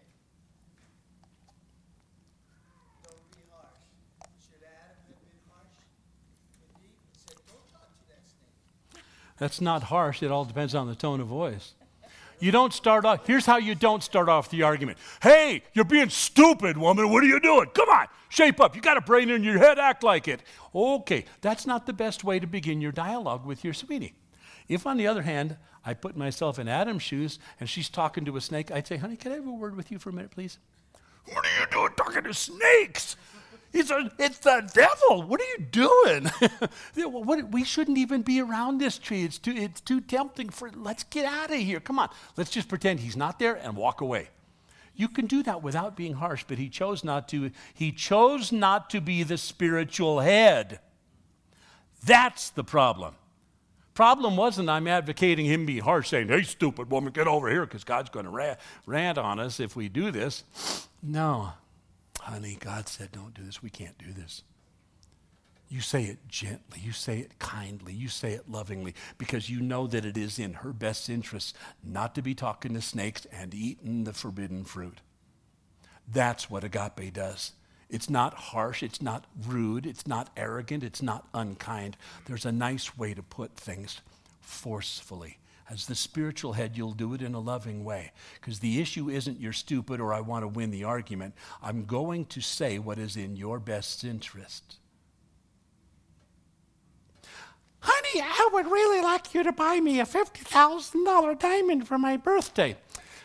Don't be harsh. Should Adam have been harsh with Eve and said, don't talk to that snake? That's not harsh. It all depends on the tone of voice. You don't start off, here's how you don't start off the argument. Hey, you're being stupid, woman. What are you doing? Come on, shape up. You got a brain in your head. Act like it. Okay, that's not the best way to begin your dialogue with your sweetie. If, on the other hand, I put myself in Adam's shoes and she's talking to a snake, I'd say, honey, can I have a word with you for a minute, please? What are you doing talking to snakes? It's, a, it's the devil. What are you doing? what, we shouldn't even be around this tree. It's too, it's too tempting for, let's get out of here. Come on. Let's just pretend he's not there and walk away. You can do that without being harsh, but he chose not to. He chose not to be the spiritual head. That's the problem. Problem wasn't I'm advocating him be harsh, saying, hey, stupid woman, get over here, because God's going to ra- rant on us if we do this. No. Honey, God said don't do this. We can't do this. You say it gently. You say it kindly. You say it lovingly, because you know that it is in her best interest not to be talking to snakes and eating the forbidden fruit. That's what agape does. It's not harsh, it's not rude, it's not arrogant, it's not unkind. There's a nice way to put things forcefully. As the spiritual head, you'll do it in a loving way. Because the issue isn't you're stupid or I want to win the argument. I'm going to say what is in your best interest. Honey, I would really like you to buy me a fifty thousand dollars diamond for my birthday.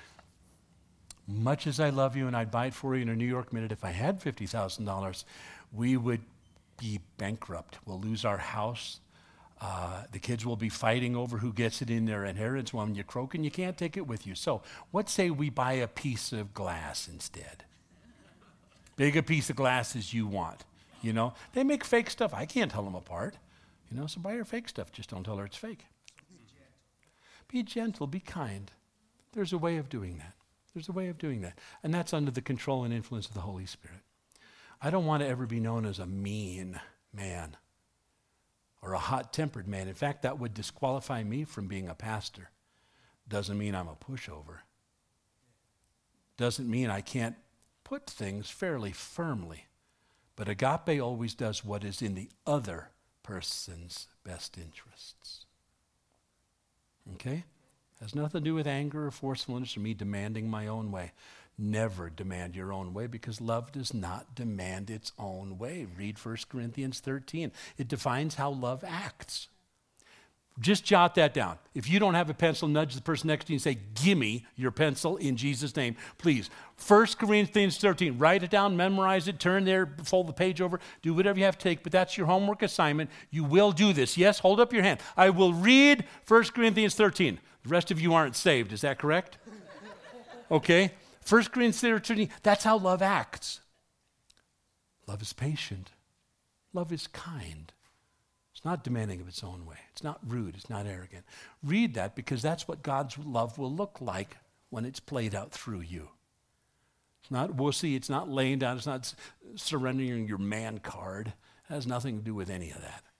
Much as I love you and I'd buy it for you in a New York minute, if I had fifty thousand dollars, we would be bankrupt. We'll lose our house. Uh, the kids will be fighting over who gets it in their inheritance. When you croak and you can't take it with you. So what say we buy a piece of glass instead? Big a piece of glass as you want. You know, they make fake stuff. I can't tell them apart. You know, so buy her fake stuff. Just don't tell her it's fake. Be gentle, be kind. There's a way of doing that. There's a way of doing that. And that's under the control and influence of the Holy Spirit. I don't want to ever be known as a mean man or a hot-tempered man. In fact, that would disqualify me from being a pastor. Doesn't mean I'm a pushover. Doesn't mean I can't put things fairly firmly. But agape always does what is in the other person's best interests. Okay? Has nothing to do with anger or forcefulness or me demanding my own way. Never demand your own way, because love does not demand its own way. Read First Corinthians thirteen. It defines how love acts. Just jot that down. If you don't have a pencil, nudge the person next to you and say, gimme your pencil in Jesus' name, please. First Corinthians thirteen. Write it down, memorize it, turn there, fold the page over, do whatever you have to take, but that's your homework assignment. You will do this. Yes, hold up your hand. I will read First Corinthians thirteen. The rest of you aren't saved. Is that correct? Okay. First Corinthians thirteen, that's how love acts. Love is patient. Love is kind. It's not demanding of its own way. It's not rude. It's not arrogant. Read that, because that's what God's love will look like when it's played out through you. It's not wussy. It's not laying down. It's not surrendering your man card. It has nothing to do with any of that.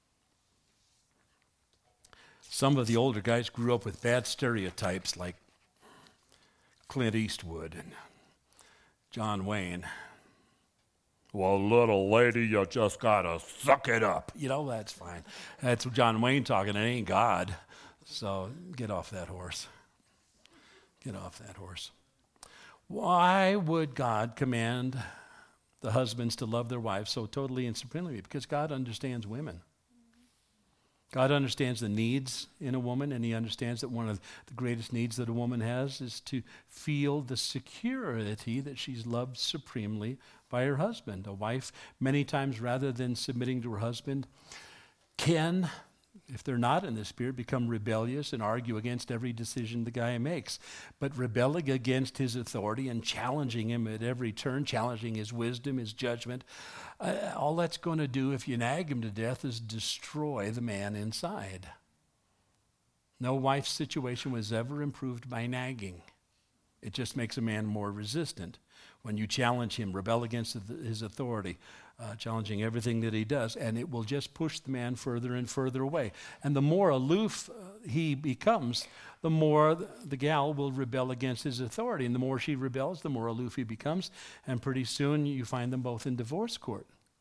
Some of the older guys grew up with bad stereotypes like Clint Eastwood and John Wayne. Well, little lady, you just gotta suck it up. You know, that's fine. That's John Wayne talking. It ain't God. So get off that horse. Get off that horse. Why would God command the husbands to love their wives so totally and supremely? Because God understands women. God understands the needs in a woman, and he understands that one of the greatest needs that a woman has is to feel the security that she's loved supremely by her husband. A wife, many times, rather than submitting to her husband, can, if they're not in the Spirit, become rebellious and argue against every decision the guy makes. But rebelling against his authority and challenging him at every turn, challenging his wisdom, his judgment, uh, all that's going to do, if you nag him to death, is destroy the man inside. No wife's situation was ever improved by nagging. It just makes a man more resistant. When you challenge him, rebel against his authority, uh, challenging everything that he does, and it will just push the man further and further away. And the more aloof uh, he becomes, the more the, the gal will rebel against his authority. And the more she rebels, the more aloof he becomes. And pretty soon you find them both in divorce court.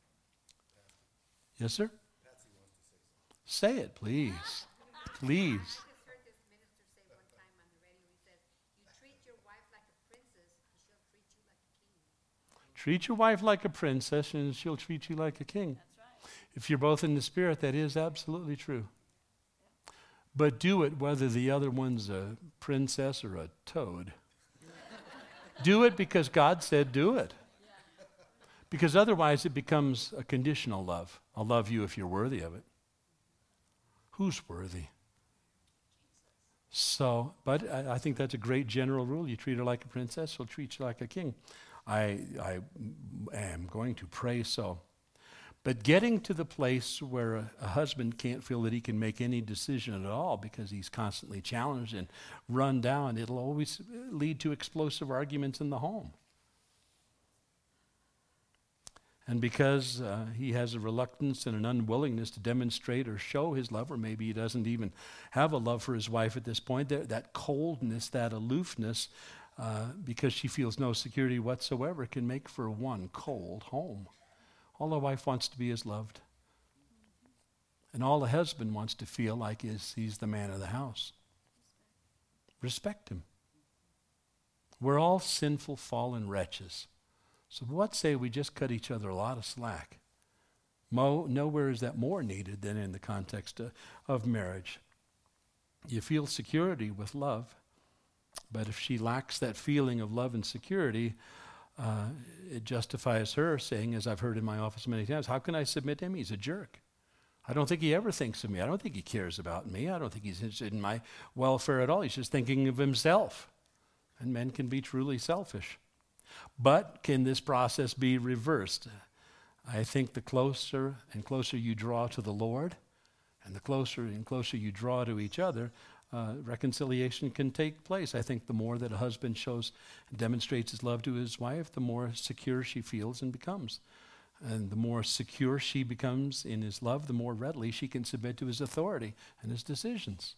Yes, sir? Say it, please. Please. I just heard this minister say one time on the radio, he said, you treat your wife like a princess, and she'll treat you like a king. Treat your wife like a princess, and she'll treat you like a king. That's right. If you're both in the Spirit, that is absolutely true. But do it whether the other one's a princess or a toad. Do it because God said do it. Because otherwise it becomes a conditional love. I'll love you if you're worthy of it. Who's worthy? So, but I, I think that's a great general rule. You treat her like a princess, she'll treat you like a king. I, I am going to pray so. But getting to the place where a, a husband can't feel that he can make any decision at all because he's constantly challenged and run down, it'll always lead to explosive arguments in the home. And because uh, he has a reluctance and an unwillingness to demonstrate or show his love, or maybe he doesn't even have a love for his wife at this point, that, that coldness, that aloofness, uh, because she feels no security whatsoever, can make for one cold home. All a wife wants to be is loved. And all a husband wants to feel like is he's the man of the house. Respect him. We're all sinful, fallen wretches. So what say we just cut each other a lot of slack? Mo, nowhere is that more needed than in the context of, of marriage. You feel security with love, but if she lacks that feeling of love and security, uh, it justifies her saying, as I've heard in my office many times, how can I submit to him? He's a jerk. I don't think he ever thinks of me. I don't think he cares about me. I don't think he's interested in my welfare at all. He's just thinking of himself. And men can be truly selfish. But can this process be reversed? I think the closer and closer you draw to the Lord, and the closer and closer you draw to each other, uh, reconciliation can take place. I think the more that a husband shows and demonstrates his love to his wife, the more secure she feels and becomes. And the more secure she becomes in his love, the more readily she can submit to his authority and his decisions.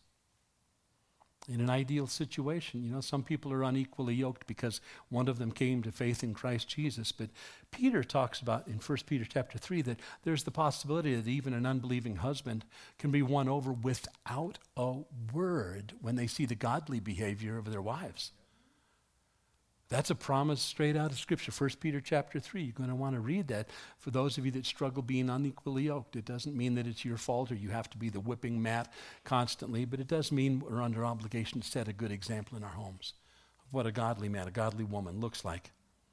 In an ideal situation, you know, some people are unequally yoked because one of them came to faith in Christ Jesus. But Peter talks about in First Peter chapter three that there's the possibility that even an unbelieving husband can be won over without a word when they see the godly behavior of their wives. That's a promise straight out of Scripture. First Peter chapter three, you're going to want to read that for those of you that struggle being unequally yoked. It doesn't mean that it's your fault or you have to be the whipping mat constantly, but it does mean we're under obligation to set a good example in our homes of what a godly man, a godly woman looks like.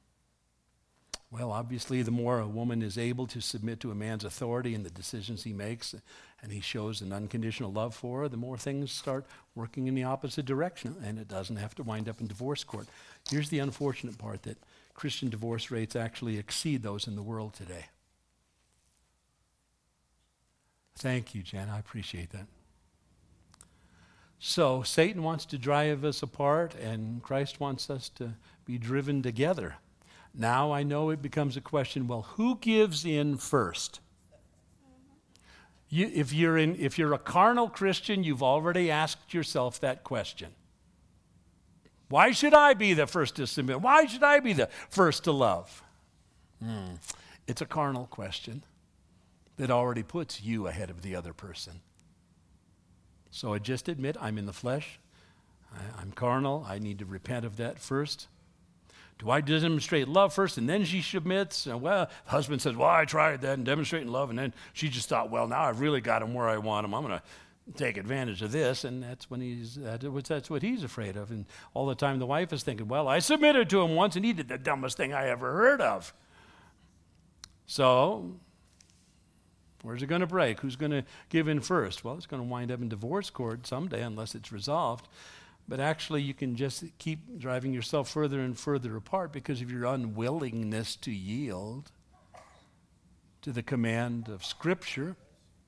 Well, obviously, the more a woman is able to submit to a man's authority and the decisions he makes, and he shows an unconditional love for her, the more things start working in the opposite direction, and it doesn't have to wind up in divorce court. Here's the unfortunate part, that Christian divorce rates actually exceed those in the world today. Thank you, Jen. I appreciate that. So Satan wants to drive us apart, and Christ wants us to be driven together. Now I know it becomes a question, well, who gives in first? You, if you're in, if you're a carnal Christian, you've already asked yourself that question. Why should I be the first to submit? Why should I be the first to love? Hmm. It's a carnal question that already puts you ahead of the other person. So I just admit I'm in the flesh. I, I'm carnal. I need to repent of that first. Do I demonstrate love first and then she submits? And well, the husband says, well, I tried that and demonstrating love, and then she just thought, well, now I've really got him where I want him. I'm going to take advantage of this, and that's when he's, that's what he's afraid of. And all the time the wife is thinking, well, I submitted to him once and he did the dumbest thing I ever heard of. So, where's it going to break? Who's going to give in first? Well, it's going to wind up in divorce court someday unless it's resolved. But actually, you can just keep driving yourself further and further apart because of your unwillingness to yield to the command of Scripture.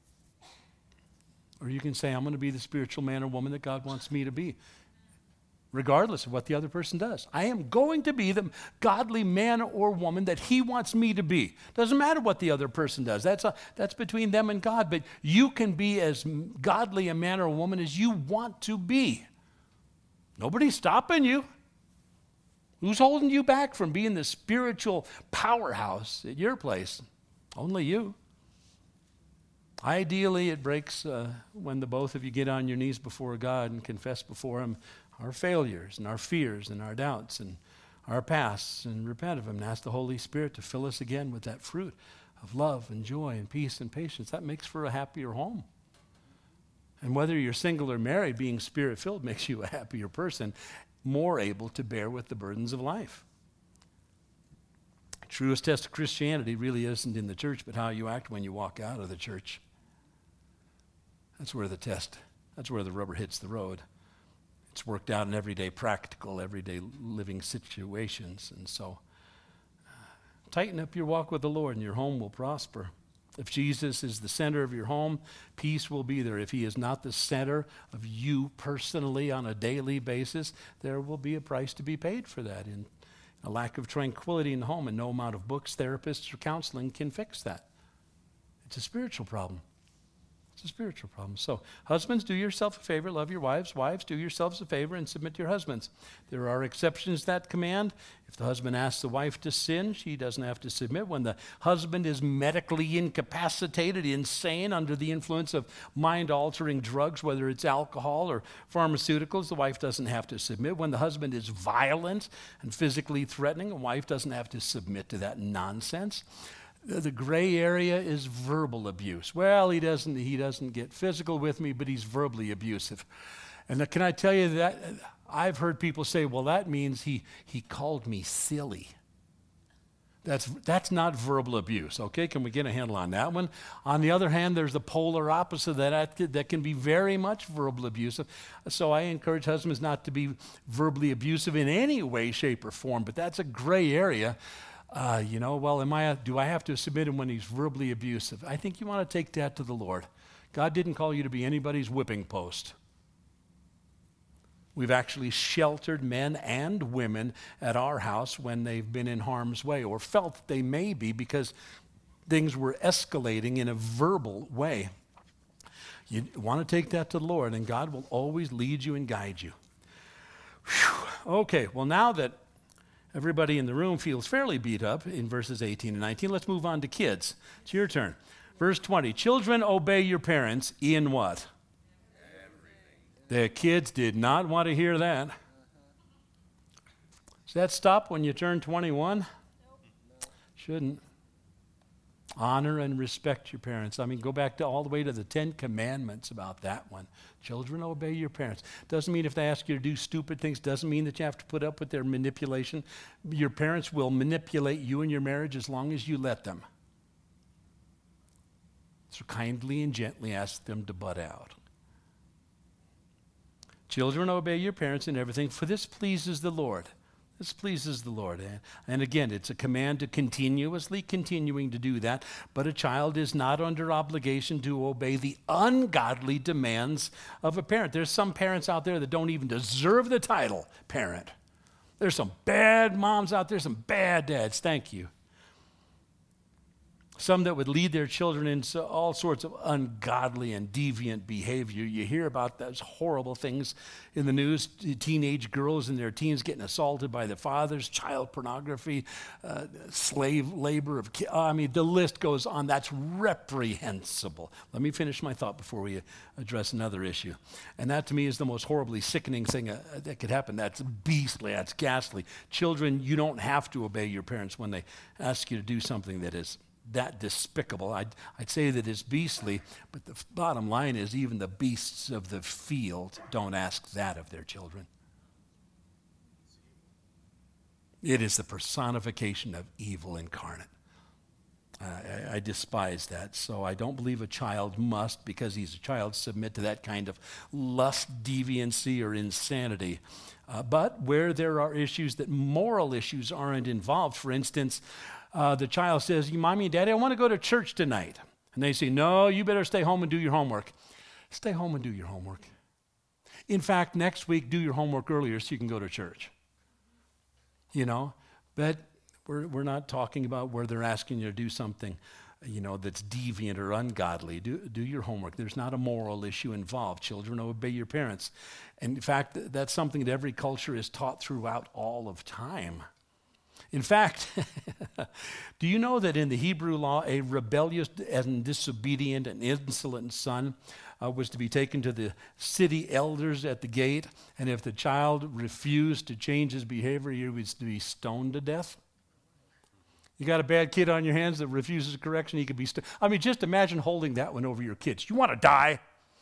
Or you can say, I'm going to be the spiritual man or woman that God wants me to be, regardless of what the other person does. I am going to be the godly man or woman that he wants me to be. Doesn't matter what the other person does. That's, a, that's between them and God. But you can be as godly a man or woman as you want to be. Nobody's stopping you. Who's holding you back from being the spiritual powerhouse at your place? Only you. Ideally, it breaks uh, when the both of you get on your knees before God and confess before him our failures and our fears and our doubts and our pasts and repent of them and ask the Holy Spirit to fill us again with that fruit of love and joy and peace and patience. That makes for a happier home. And whether you're single or married, being Spirit-filled makes you a happier person, more able to bear with the burdens of life. The truest test of Christianity really isn't in the church, but how you act when you walk out of the church. That's where the test, that's where the rubber hits the road. It's worked out in everyday practical, everyday living situations. And so, uh, tighten up your walk with the Lord and your home will prosper. If Jesus is the center of your home, peace will be there. If he is not the center of you personally on a daily basis, there will be a price to be paid for that. And a lack of tranquility in the home, and no amount of books, therapists, or counseling can fix that. It's a spiritual problem. It's a spiritual problem. So, husbands, do yourself a favor. Love your wives. Wives, do yourselves a favor and submit to your husbands. There are exceptions to that command. If the husband asks the wife to sin, she doesn't have to submit. When the husband is medically incapacitated, insane, under the influence of mind-altering drugs, whether it's alcohol or pharmaceuticals, the wife doesn't have to submit. When the husband is violent and physically threatening, a wife doesn't have to submit to that nonsense. The gray area is verbal abuse. Well, he doesn't he doesn't get physical with me, but he's verbally abusive. And can I tell you that I've heard people say, well, that means he he called me silly. That's that's not verbal abuse, okay? Can we get a handle on that one? On the other hand, there's the polar opposite of that that can be very much verbal abusive. So I encourage husbands not to be verbally abusive in any way, shape, or form, but that's a gray area. Uh, you know, well, am I? Do I have to submit him when he's verbally abusive? I think you want to take that to the Lord. God didn't call you to be anybody's whipping post. We've actually sheltered men and women at our house when they've been in harm's way or felt that they may be because things were escalating in a verbal way. You want to take that to the Lord, and God will always lead you and guide you. Whew. Okay, well, now that everybody in the room feels fairly beat up in verses eighteen and nineteen. Let's move on to kids. It's your turn. Verse twenty, children, obey your parents in what? Everything. The kids did not want to hear that. Does that stop when you turn twenty-one? Nope. Shouldn't. Honor and respect your parents. I mean, go back to all the way to the Ten Commandments about that one. Children, obey your parents. Doesn't mean if they ask you to do stupid things, doesn't mean that you have to put up with their manipulation. Your parents will manipulate you in your marriage as long as you let them. So kindly and gently ask them to butt out. Children, obey your parents in everything, for this pleases the Lord. This pleases the Lord. And again, it's a command to continuously continuing to do that, but a child is not under obligation to obey the ungodly demands of a parent. There's some parents out there that don't even deserve the title parent. There's some bad moms out there, some bad dads. Thank you. Some that would lead their children into all sorts of ungodly and deviant behavior. You hear about those horrible things in the news, teenage girls in their teens getting assaulted by their fathers, child pornography, uh, slave labor. of. Ki- I mean, the list goes on. That's reprehensible. Let me finish my thought before we address another issue. And that to me is the most horribly sickening thing uh, that could happen. That's beastly. That's ghastly. Children, you don't have to obey your parents when they ask you to do something that is that despicable. I'd, I'd say that it's beastly, but the f- bottom line is even the beasts of the field don't ask that of their children. It is the personification of evil incarnate. Uh, I, I despise that. So I don't believe a child must, because he's a child, submit to that kind of lust, deviancy, or insanity. Uh, but where there are issues that moral issues aren't involved, for instance, Uh, the child says, Mommy and Daddy, I want to go to church tonight. And they say, no, you better stay home and do your homework. Stay home and do your homework. In fact, next week, do your homework earlier so you can go to church. You know, but we're, we're not talking about where they're asking you to do something, you know, that's deviant or ungodly. Do, do your homework. There's not a moral issue involved. Children, obey your parents. And in fact, that's something that every culture is taught throughout all of time. In fact, do you know that in the Hebrew law, a rebellious and disobedient and insolent son uh, was to be taken to the city elders at the gate, and if the child refused to change his behavior, he was to be stoned to death? You got a bad kid on your hands that refuses correction, he could be stoned. I mean, just imagine holding that one over your kids. You want to die?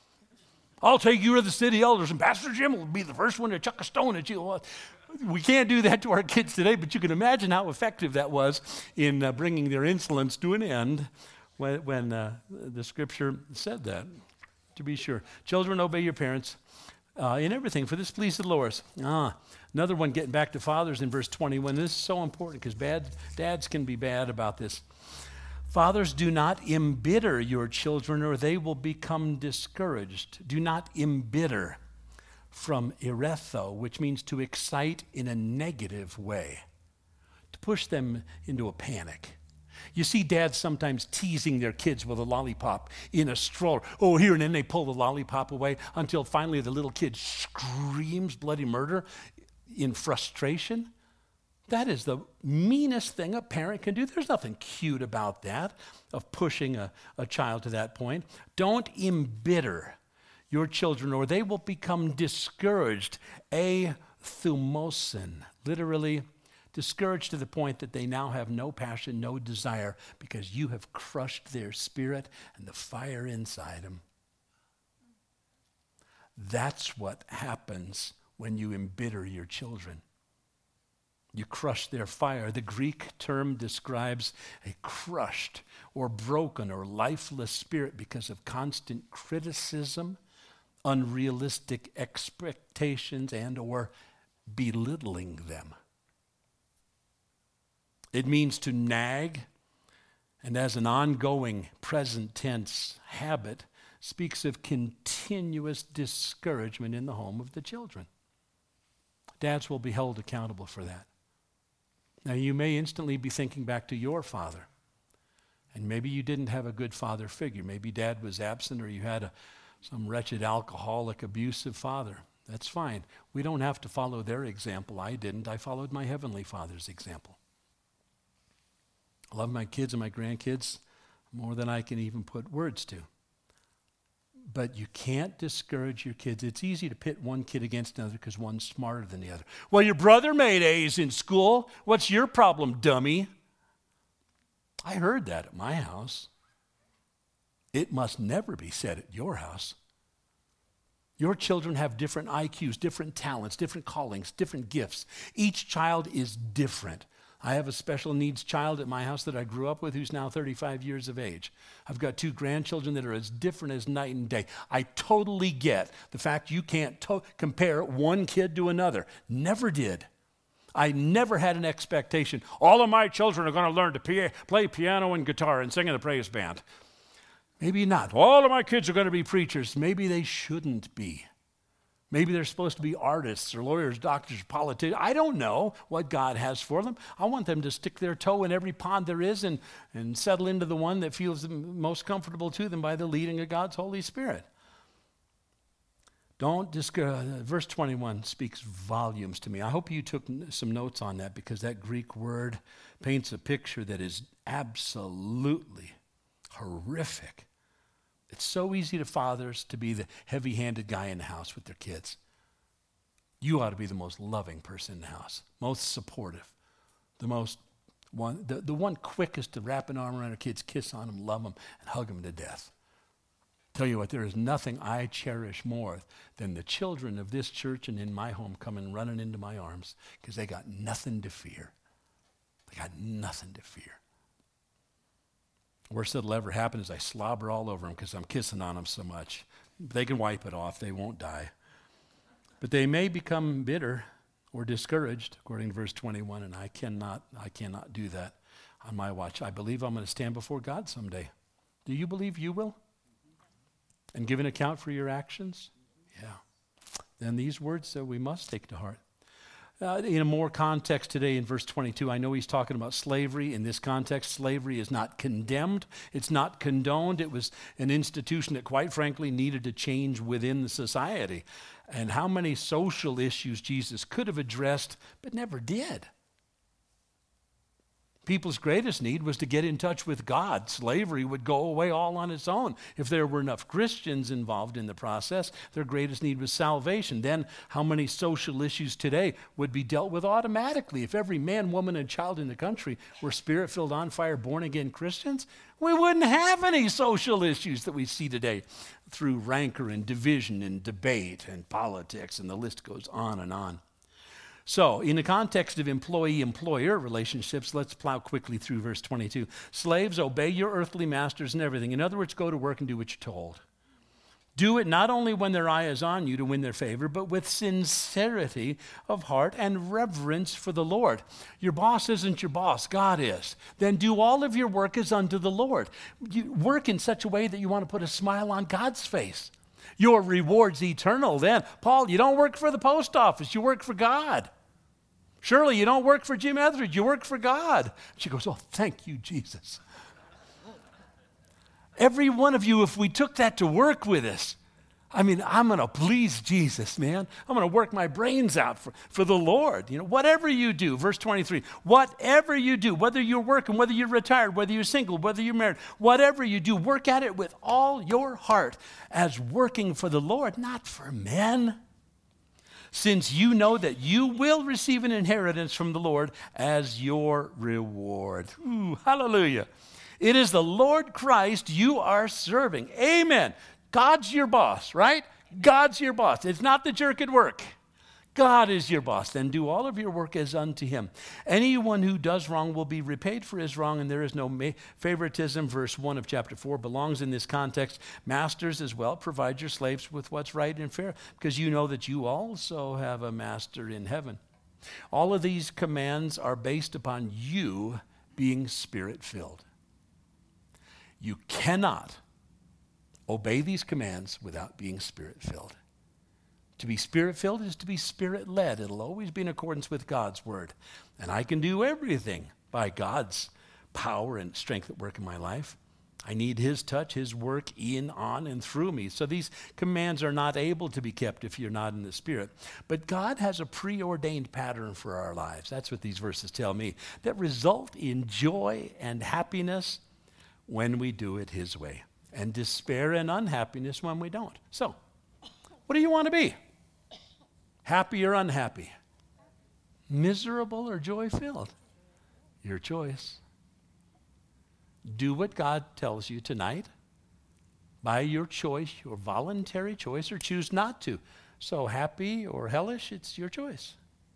I'll take you to the city elders, and Pastor Jim will be the first one to chuck a stone at you. We can't do that to our kids today, but you can imagine how effective that was in uh, bringing their insolence to an end when, when uh, the scripture said that, to be sure. Children, obey your parents uh, in everything, for this pleases the Lord. Ah, another one getting back to fathers in verse twenty-one. This is so important because bad dads can be bad about this. Fathers, do not embitter your children or they will become discouraged. Do not embitter. From eretho, which means to excite in a negative way, to push them into a panic. You see dads sometimes teasing their kids with a lollipop in a stroller. Oh, here, and then they pull the lollipop away until finally the little kid screams bloody murder in frustration. That is the meanest thing a parent can do. There's nothing cute about that, of pushing a, a child to that point. Don't embitter your children, or they will become discouraged. Athumosin, literally discouraged to the point that they now have no passion, no desire, because you have crushed their spirit and the fire inside them. That's what happens when you embitter your children. You crush their fire. The Greek term describes a crushed or broken or lifeless spirit because of constant criticism, unrealistic expectations, and or belittling them. It means to nag, and as an ongoing present tense habit, speaks of continuous discouragement in the home of the children. Dads will be held accountable for that. Now, you may instantly be thinking back to your father, and maybe you didn't have a good father figure. Maybe dad was absent, or you had a some wretched alcoholic, abusive father. That's fine. We don't have to follow their example. I didn't. I followed my Heavenly Father's example. I love my kids and my grandkids more than I can even put words to. But you can't discourage your kids. It's easy to pit one kid against another because one's smarter than the other. Well, your brother made A's in school. What's your problem, dummy? I heard that at my house. It must never be said at your house. Your children have different I Qs, different talents, different callings, different gifts. Each child is different. I have a special needs child at my house that I grew up with who's now thirty-five years of age. I've got two grandchildren that are as different as night and day. I totally get the fact you can't to- compare one kid to another. Never did. I never had an expectation. All of my children are going to learn to p- play piano and guitar and sing in the praise band. Maybe not. All of my kids are going to be preachers. Maybe they shouldn't be. Maybe they're supposed to be artists or lawyers, doctors, politicians. I don't know what God has for them. I want them to stick their toe in every pond there is and, and settle into the one that feels the most comfortable to them by the leading of God's Holy Spirit. Don't discourage. Verse twenty-one speaks volumes to me. I hope you took some notes on that, because that Greek word paints a picture that is absolutely horrific. It's so easy to fathers to be the heavy-handed guy in the house with their kids. You ought to be the most loving person in the house, most supportive, the most one, the, the one quickest to wrap an arm around our kids, kiss on them, love them, and hug them to death. Tell you what, there is nothing I cherish more than the children of this church and in my home coming running into my arms, because they got nothing to fear. They got nothing to fear. Worst that'll ever happen is I slobber all over them because I'm kissing on them so much. They can wipe it off. They won't die. But they may become bitter or discouraged, according to verse twenty-one, and I cannot, I cannot do that on my watch. I believe I'm going to stand before God someday. Do you believe you will? And give an account for your actions? Yeah. Then these words that we must take to heart. Uh, in a more context today in verse twenty-two, I know he's talking about slavery. In this context, slavery is not condemned. It's not condoned. It was an institution that, quite frankly, needed to change within the society. And how many social issues Jesus could have addressed, but never did. People's greatest need was to get in touch with God. Slavery would go away all on its own. If there were enough Christians involved in the process, their greatest need was salvation. Then how many social issues today would be dealt with automatically? If every man, woman, and child in the country were spirit-filled, on-fire, born-again Christians, we wouldn't have any social issues that we see today through rancor and division and debate and politics, and the list goes on and on. So, in the context of employee-employer relationships, let's plow quickly through verse twenty-two. Slaves, obey your earthly masters and everything. In other words, go to work and do what you're told. Do it not only when their eye is on you to win their favor, but with sincerity of heart and reverence for the Lord. Your boss isn't your boss, God is. Then do all of your work as unto the Lord. You work in such a way that you want to put a smile on God's face. Your reward's eternal then. Paul, you don't work for the post office, you work for God. Shirley, you don't work for Jim Etheridge, you work for God. She goes, oh, thank you, Jesus. Every one of you, if we took that to work with us, I mean, I'm going to please Jesus, man. I'm going to work my brains out for, for the Lord. You know, whatever you do, verse twenty-three, whatever you do, whether you're working, whether you're retired, whether you're single, whether you're married, whatever you do, work at it with all your heart as working for the Lord, not for men. Since you know that you will receive an inheritance from the Lord as your reward. Ooh, hallelujah. It is the Lord Christ you are serving. Amen. God's your boss, right? God's your boss. It's not the jerk at work. God is your boss. Then do all of your work as unto him. Anyone who does wrong will be repaid for his wrong, and there is no ma- favoritism. Verse one of chapter four belongs in this context. Masters as well, provide your slaves with what's right and fair, because you know that you also have a master in heaven. All of these commands are based upon you being spirit-filled. You cannot obey these commands without being spirit-filled. To be spirit-filled is to be spirit-led. It'll always be in accordance with God's word. And I can do everything by God's power and strength at work in my life. I need his touch, his work in, on, and through me. So these commands are not able to be kept if you're not in the Spirit. But God has a preordained pattern for our lives. That's what these verses tell me, that result in joy and happiness when we do it his way, and despair and unhappiness when we don't. So, what do you want to be? Happy or unhappy? Miserable or joy-filled? Your choice. Do what God tells you tonight by your choice, your voluntary choice, or choose not to. So happy or hellish, it's your choice.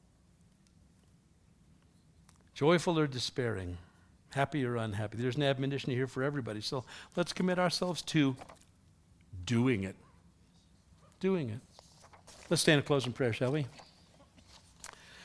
Joyful or despairing? Happy or unhappy? There's an admonition here for everybody. So let's commit ourselves to doing it. Doing it. Let's stand and close in prayer, shall we?